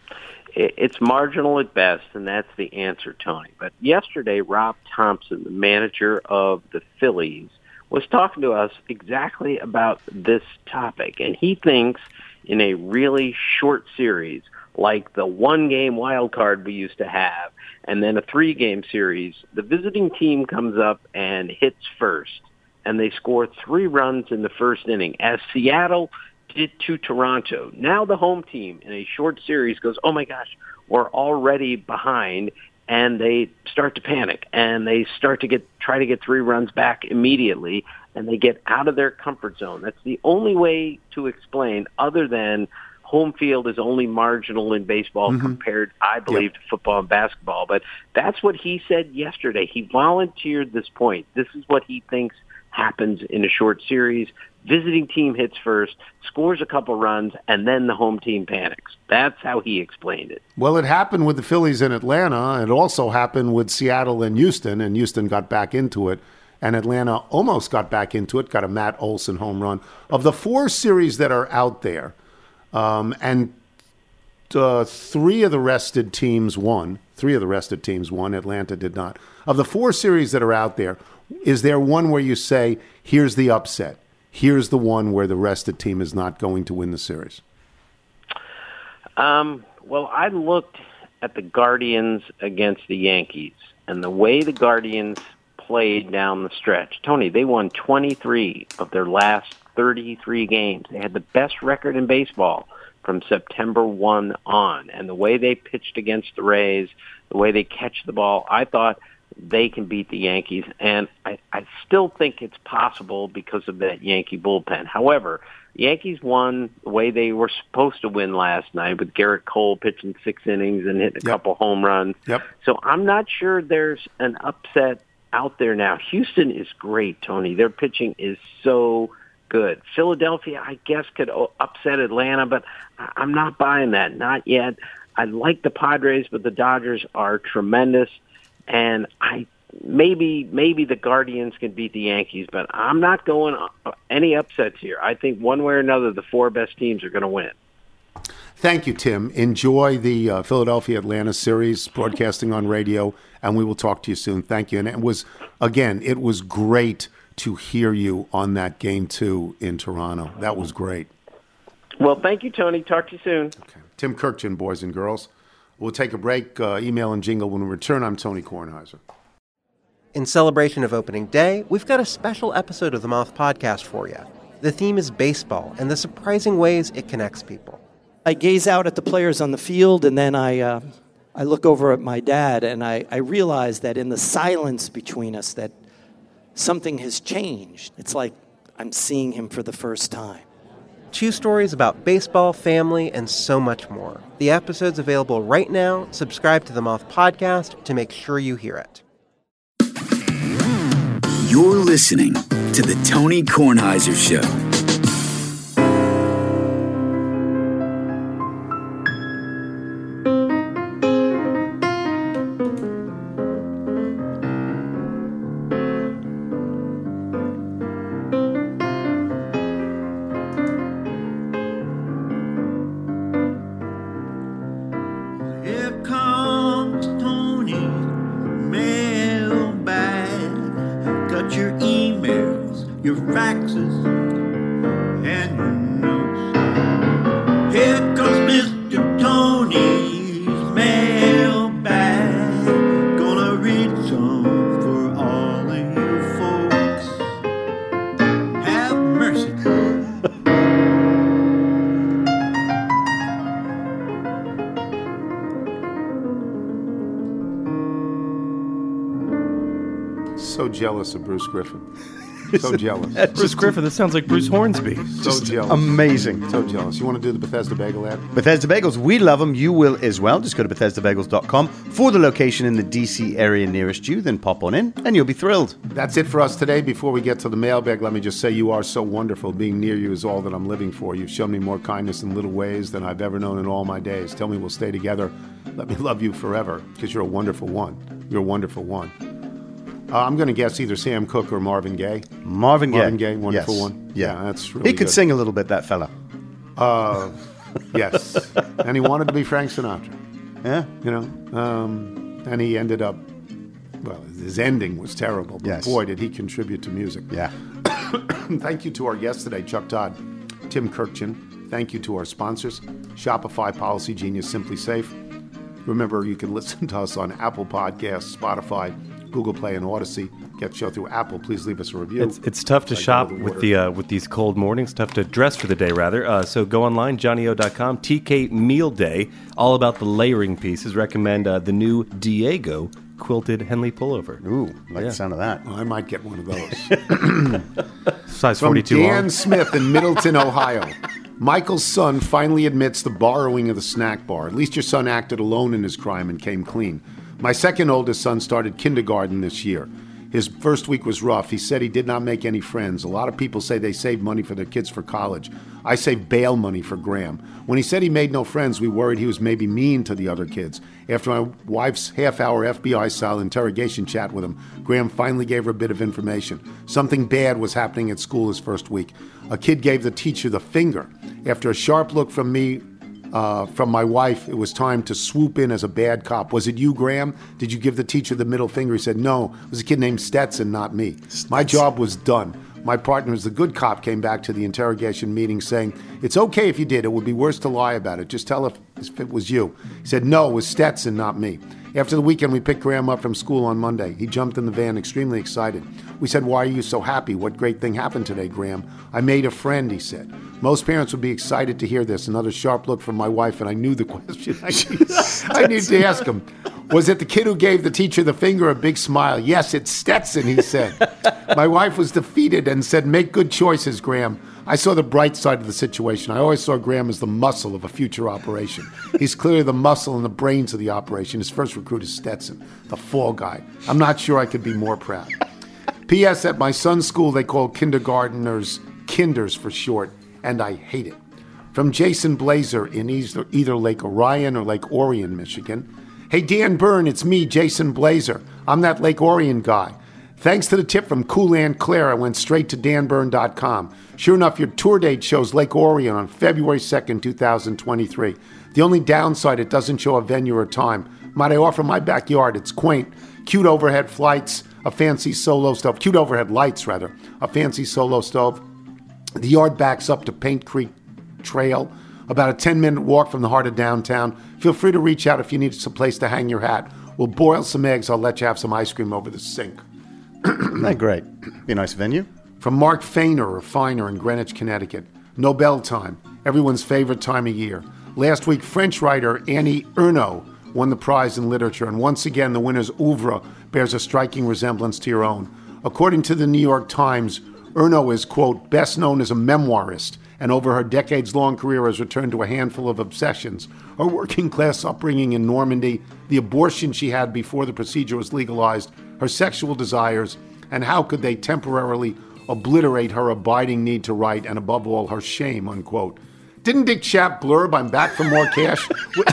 It's marginal at best, and that's the answer, Tony. But yesterday, Rob Thompson, the manager of the Phillies, was talking to us exactly about this topic. And he thinks in a really short series, like the 1-game wild card we used to have, and then a 3-game series, the visiting team comes up and hits first, and they score 3 runs in the first inning, as Seattle did to Toronto. Now the home team in a short series goes, oh my gosh, we're already behind, and they start to panic, and they start to try to get 3 runs back immediately, and they get out of their comfort zone. That's the only way to explain, other than home field is only marginal in baseball compared, I believe, to football and basketball. But that's what he said yesterday. He volunteered this point. This is what he thinks happens in a short series. Visiting team hits first, scores a couple runs, and then the home team panics. That's how he explained it. Well, it happened with the Phillies in Atlanta. It also happened with Seattle and Houston got back into it, and Atlanta almost got back into it, got a Matt Olson home run. Of the 4 series that are out there, and 3 of the rested teams won. 3 of the rested teams won. Atlanta did not. Of the 4 series that are out there, Is there one where you say, here's the upset? Here's the one where the rest of the team is not going to win the series? Well, I looked at the Guardians against the Yankees, and the way the Guardians played down the stretch. Tony, they won 23 of their last 33 games. They had the best record in baseball from September 1 on. And the way they pitched against the Rays, the way they catch the ball, I thought they can beat the Yankees. And I still think it's possible because of that Yankee bullpen. However, the Yankees won the way they were supposed to win last night with Garrett Cole pitching 6 innings and hitting a couple home runs. So I'm not sure there's an upset out there now. Houston is great, Tony. Their pitching is so good. Philadelphia, I guess, could upset Atlanta, but I'm not buying that. Not yet. I like the Padres, but the Dodgers are tremendous. And maybe the Guardians can beat the Yankees, but I'm not going any upsets here. I think one way or another, the 4 best teams are going to win. Thank you, Tim. Enjoy the Philadelphia-Atlanta series broadcasting on radio, and we will talk to you soon. Thank you. And it was great to hear you on that Game 2 in Toronto. That was great. Well, thank you, Tony. Talk to you soon. Okay. Tim Kurkjian, boys and girls. We'll take a break, email and jingle when we return. I'm Tony Kornheiser. In celebration of opening day, we've got a special episode of the Moth Podcast for you. The theme is baseball and the surprising ways it connects people. I gaze out at the players on the field, and then I look over at my dad, and I realize that in the silence between us that something has changed. It's like I'm seeing him for the first time. 2 stories about baseball, family, and so much more. The episode's available right now. Subscribe to the Moth Podcast to make sure you hear it. You're listening to the Tony Kornheiser Show. So jealous of Bruce Griffin. So jealous. Bruce Griffin, this sounds like Bruce Hornsby. So jealous. Amazing. So jealous. You want to do the Bethesda Bagel ad? Bethesda Bagels, we love them. You will as well. Just go to BethesdaBagels.com for the location in the D.C. area nearest you. Then pop on in and you'll be thrilled. That's it for us today. Before we get to the mailbag, let me just say you are so wonderful. Being near you is all that I'm living for. You've shown me more kindness in little ways than I've ever known in all my days. Tell me we'll stay together. Let me love you forever because you're a wonderful one. You're a wonderful one. I'm going to guess either Sam Cooke or Marvin Gaye. Marvin Gaye, wonderful yes. one. Yeah, that's really He could good. sing a little bit, that fella. Yes. And he wanted to be Frank Sinatra. Yeah. You know, and he ended up, well, his ending was terrible, but Yes. boy, did he contribute to music. Yeah. Thank you to our guests today, Chuck Todd, Tim Kurkjian. Thank you to our sponsors, Shopify, Policy Genius, Simply Safe. Remember, you can listen to us on Apple Podcasts, Spotify, Google Play, and Odyssey. Get the show through Apple. Please leave us a review. It's tough to shop with these cold mornings. Tough to dress for the day, rather. So go online, johnnyO.com, TK Meal Day, all about the layering pieces. Recommend the new Diego quilted Henley pullover. Ooh, like the sound of that. Well, I might get one of those. Size From 42 Dan long. Smith in Middleton, Ohio. Michael's son finally admits the borrowing of the snack bar. At least your son acted alone in his crime and came clean. My second oldest son started kindergarten this year. His first week was rough. He said he did not make any friends. A lot of people say they saved money for their kids for college. I saved bail money for Graham. When he said he made no friends, we worried he was maybe mean to the other kids. After my wife's half-hour FBI-style interrogation chat with him, Graham finally gave her a bit of information. Something bad was happening at school his first week. A kid gave the teacher the finger. After a sharp look from me from my wife, it was time to swoop in as a bad cop. Was it you, Graham? Did you give the teacher the middle finger? He said, no, it was a kid named Stetson, not me. My job was done. My partner, as the good cop, came back to the interrogation meeting saying, it's okay if you did. It would be worse to lie about it. Just tell if it was you. He said, no, it was Stetson, not me. After the weekend, we picked Graham up from school on Monday. He jumped in the van, extremely excited. We said, why are you so happy? What great thing happened today, Graham? I made a friend, he said. Most parents would be excited to hear this. Another sharp look from my wife, and I knew the question I needed to ask him. Was it the kid who gave the teacher the finger? A big smile. Yes, it's Stetson, he said. My wife was defeated and said, make good choices, Graham. I saw the bright side of the situation. I always saw Graham as the muscle of a future operation. He's clearly the muscle and the brains of the operation. His first recruit is Stetson, the fall guy. I'm not sure I could be more proud. P.S. At my son's school, they call kindergarteners kinders for short, and I hate it. From Jason Blazer in either Lake Orion or Lake Orion, Michigan. Hey, Dan Byrne, it's me, Jason Blazer. I'm that Lake Orion guy. Thanks to the tip from Cool Aunt Claire, I went straight to danburn.com. Sure enough, your tour date shows Lake Orion on February 2nd, 2023. The only downside, it doesn't show a venue or time. Might I offer my backyard? It's quaint. Cute overhead flights, a fancy solo stove. Cute overhead lights, rather. A fancy solo stove. The yard backs up to Paint Creek Trail, about a 10-minute walk from the heart of downtown. Feel free to reach out if you need some place to hang your hat. We'll boil some eggs. I'll let you have some ice cream over the sink. Isn't that great? Be a nice venue. From Mark Feiner, or Finer, in Greenwich, Connecticut. Nobel time, everyone's favorite time of year. Last week, French writer Annie Ernaux won the prize in literature, and once again, the winner's oeuvre bears a striking resemblance to your own. According to the New York Times, Ernaux is, quote, best known as a memoirist, and over her decades-long career has returned to a handful of obsessions. Her working-class upbringing in Normandy, the abortion she had before the procedure was legalized, her sexual desires, and how could they temporarily obliterate her abiding need to write, and above all, her shame, unquote. Didn't Dick Chapp blurb, I'm back for more cash?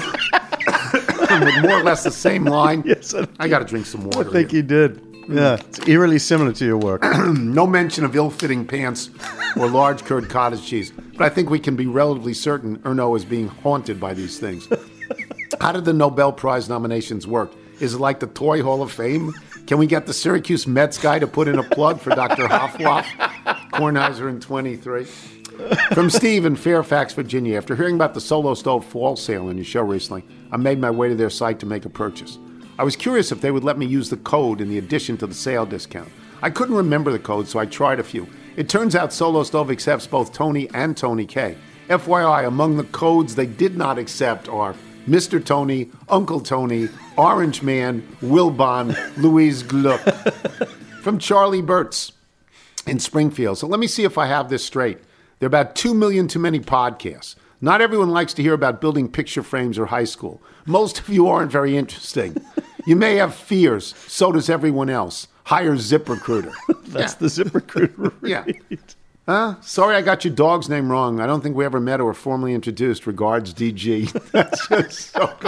With more or less the same line? Yes, I got to drink some water. I think he did. Yeah, it's eerily similar to your work. No mention of ill-fitting pants or large curd cottage cheese, but I think we can be relatively certain Ernaux is being haunted by these things. How did the Nobel Prize nominations work? Is it like the Toy Hall of Fame? Can we get the Syracuse Mets guy to put in a plug for Dr. Hoffloff, Kornheiser in 23? From Steve in Fairfax, Virginia. After hearing about the Solo Stove fall sale in your show recently, I made my way to their site to make a purchase. I was curious if they would let me use the code in the addition to the sale discount. I couldn't remember the code, so I tried a few. It turns out Solo Stove accepts both Tony and Tony K. FYI, among the codes they did not accept are Mr. Tony, Uncle Tony, Orange Man, Wilbon, Louise Gluck. From Charlie Burtz in Springfield. So let me see if I have this straight. There are about 2 million too many podcasts. Not everyone likes to hear about building picture frames or high school. Most of you aren't very interesting. You may have fears. So does everyone else. Hire ZipRecruiter. That's the ZipRecruiter. Yeah. Sorry I got your dog's name wrong. I don't think we ever met or were formally introduced. Regards, DG. That's just so good.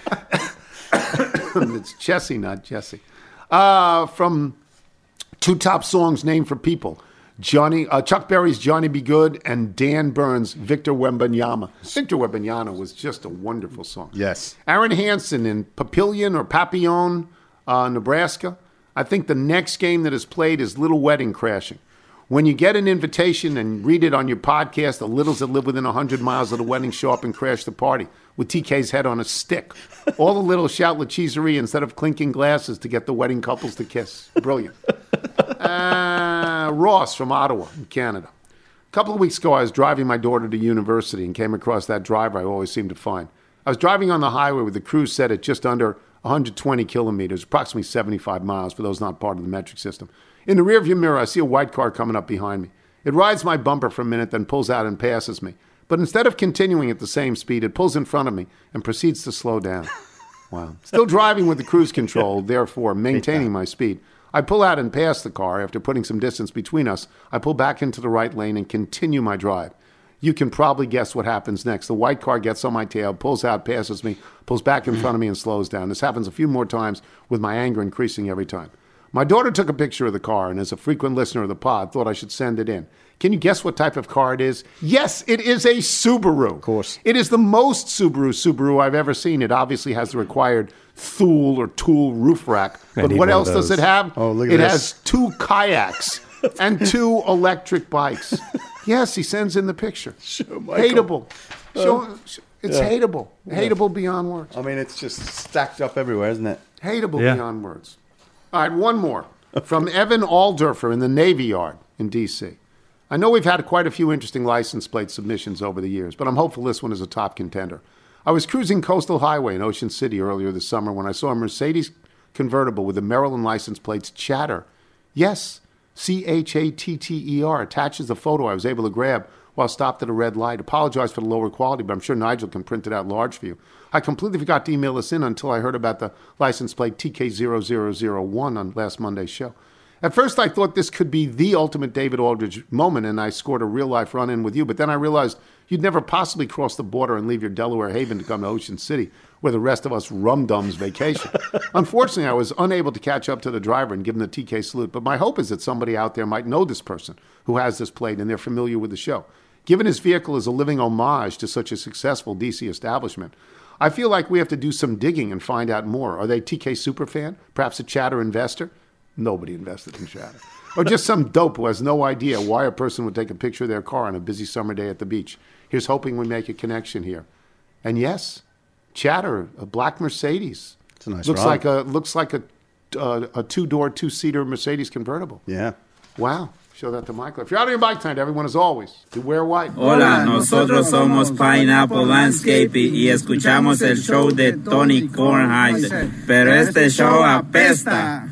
It's Chessie, not Jesse. From Two Top Songs Named for People. Chuck Berry's Johnny Be Good and Dan Burns' Victor Wembanyama. Victor Wembanyama was just a wonderful song. Yes. Aaron Hansen in Papillion or Papillon, Nebraska. I think the next game that is played is Little Wedding Crashing. When you get an invitation and read it on your podcast, the littles that live within 100 miles of the wedding show up and crash the party with TK's head on a stick. All the littles shout La Cheeserie instead of clinking glasses to get the wedding couples to kiss. Brilliant. Ross from Ottawa, in Canada. A couple of weeks ago, I was driving my daughter to university and came across that driver I always seem to find. I was driving on the highway with the cruise set at just under 120 kilometers, approximately 75 miles for those not part of the metric system. In the rearview mirror, I see a white car coming up behind me. It rides my bumper for a minute, then pulls out and passes me. But instead of continuing at the same speed, it pulls in front of me and proceeds to slow down. Wow. Still driving with the cruise control, therefore maintaining my speed. I pull out and pass the car. After putting some distance between us, I pull back into the right lane and continue my drive. You can probably guess what happens next. The white car gets on my tail, pulls out, passes me, pulls back in front of me and slows down. This happens a few more times with my anger increasing every time. My daughter took a picture of the car and as a frequent listener of the pod, thought I should send it in. Can you guess what type of car it is? Yes, it is a Subaru. Of course. It is the most Subaru I've ever seen. It obviously has the required tool roof rack. I But need what one else of does those. it have? Oh, look at it this. has 2 kayaks and 2 electric bikes. Yes, he sends in the picture. Hateable. It's hateable. Hateable beyond words. I mean, it's just stacked up everywhere, isn't it? Hateable beyond words. All right, one more. From Evan Alderfer in the Navy Yard in D.C. I know we've had quite a few interesting license plate submissions over the years, but I'm hopeful this one is a top contender. I was cruising Coastal Highway in Ocean City earlier this summer when I saw a Mercedes convertible with the Maryland license plates Chatter. Yes, Chatter attaches the photo I was able to grab while stopped at a red light. Apologize for the lower quality, but I'm sure Nigel can print it out large for you. I completely forgot to email this in until I heard about the license plate TK0001 on last Monday's show. At first, I thought this could be the ultimate David Aldridge moment, and I scored a real-life run-in with you. But then I realized you'd never possibly cross the border and leave your Delaware haven to come to Ocean City, where the rest of us rum-dums vacation. Unfortunately, I was unable to catch up to the driver and give him the TK salute. But my hope is that somebody out there might know this person who has this plate, and they're familiar with the show. Given his vehicle is a living homage to such a successful D.C. establishment, I feel like we have to do some digging and find out more. Are they TK superfan? Perhaps a Chatter investor? Nobody invested in Chatter. Or just some dope who has no idea why a person would take a picture of their car on a busy summer day at the beach. Here's hoping we make a connection here. And yes, Chatter, a black Mercedes. It's a nice looks ride. looks like a 2-door, 2-seater Mercedes convertible. Yeah. Wow. Show that to Michael. If you're out on your bike tonight, everyone, as always, beware white. Hola, nosotros somos Pineapple Landscaping y escuchamos el show de Tony Kornheiser, pero este show apesta.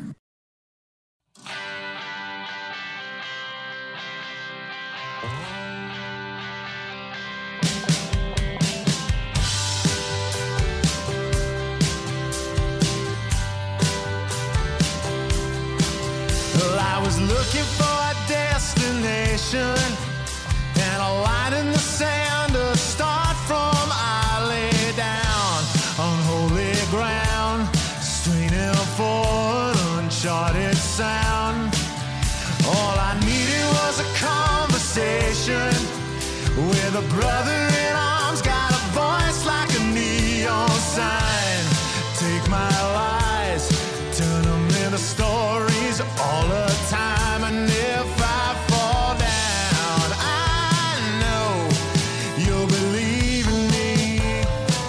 Well, I was looking for a destination and a line in the sand to start from. I lay down on holy ground, straining for an uncharted sound. All I needed was a conversation with a brother in arms, got a voice like a neon sign. Take my lies, turn them into stories all the time, and if I fall down, I know you'll believe in me.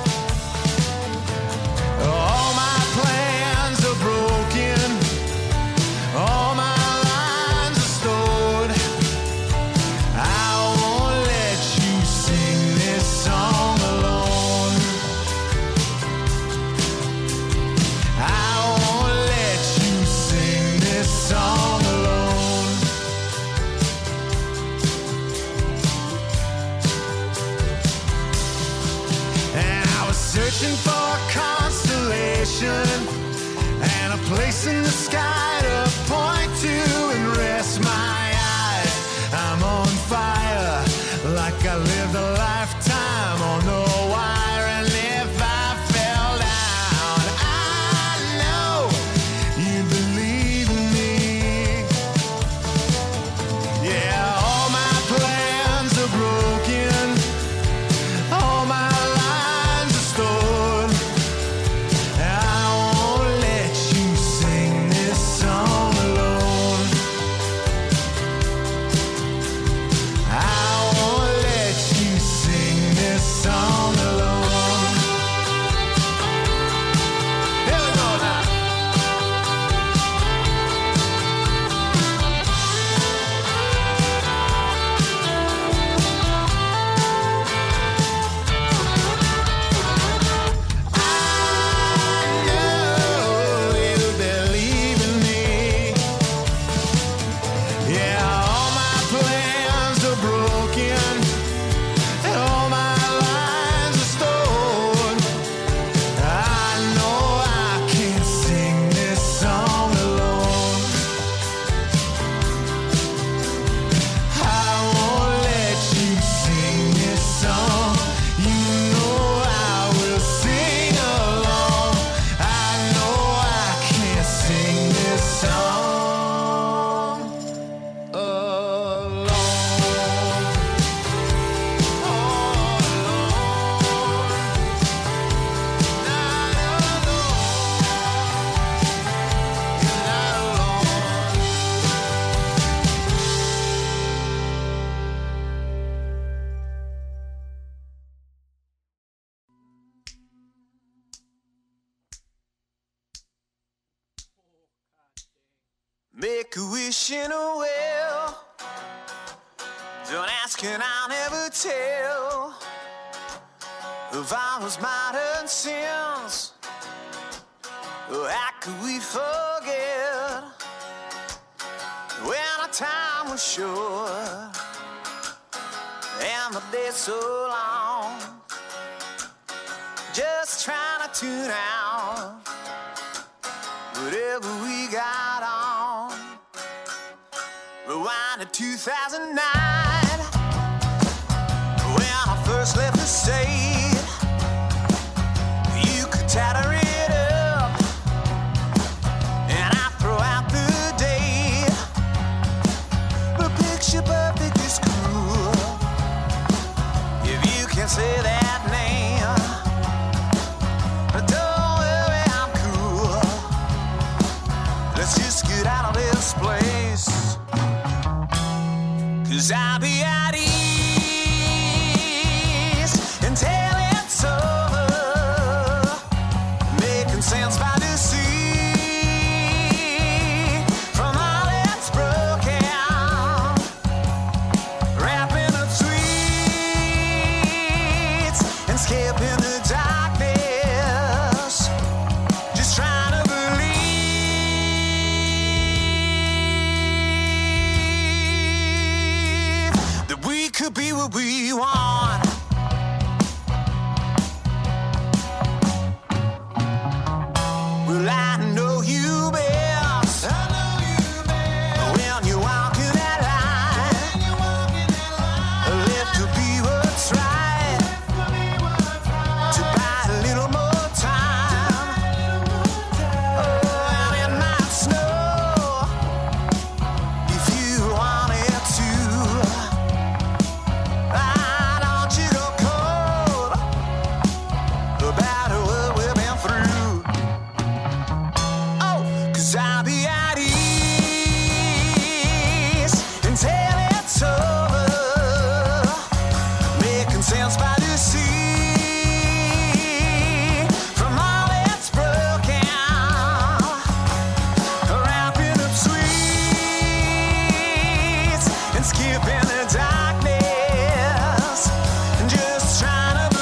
All my plans are broken, all my lines are stored. I won't let you sing this song alone. I won't let you sing this song alone. And I was searching for a constellation and a place in the sky to point to and rest my eyes. I'm on fire like I lived a lifetime on the wire, and if I fell down, I know you believe in me. Yeah, all my plans are broken, all my lines are stored. I won't let you sing this song alone. I won't let you make a wish in a well. Don't ask and I'll never tell of our modern sins. How could we forget when our time was short and the day so long? Just trying to tune out whatever we got on. Rewind to 2009 when I first left the state. You could tatter it up and I throw out the date. The picture perfect is cool if you can say that name. But don't worry, I'm cool. Let's just get out of this place. 'Cause I'll be at ease until it's over, making sense by the sea from all that's broken, wrapping up sweets and skipping the darkness, just trying to believe that we could be what we want. Well, I know you best. When you walk in that line, left to be what's right, to buy a little more time. Oh, and it might snow if you wanted to. Don't you go cold about what we've been through. Oh, 'cause I'll be at ease until it's over, making sense by the sea from all that's broken, wrapping up sweets and skipping the darkness, and just trying to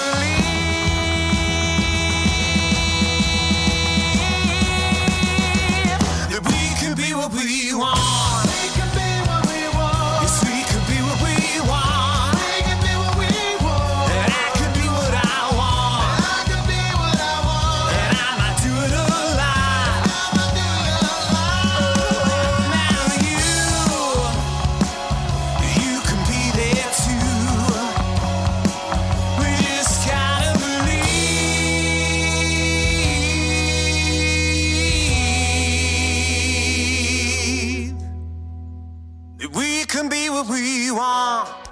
believe that we can be what we want. We can be what we want. Yes, we can be what we want. We can be what we want. And I could be what I want. I could be what I want. And I might do it a lot. Now you can be there too. We just gotta believe that we can be what we want.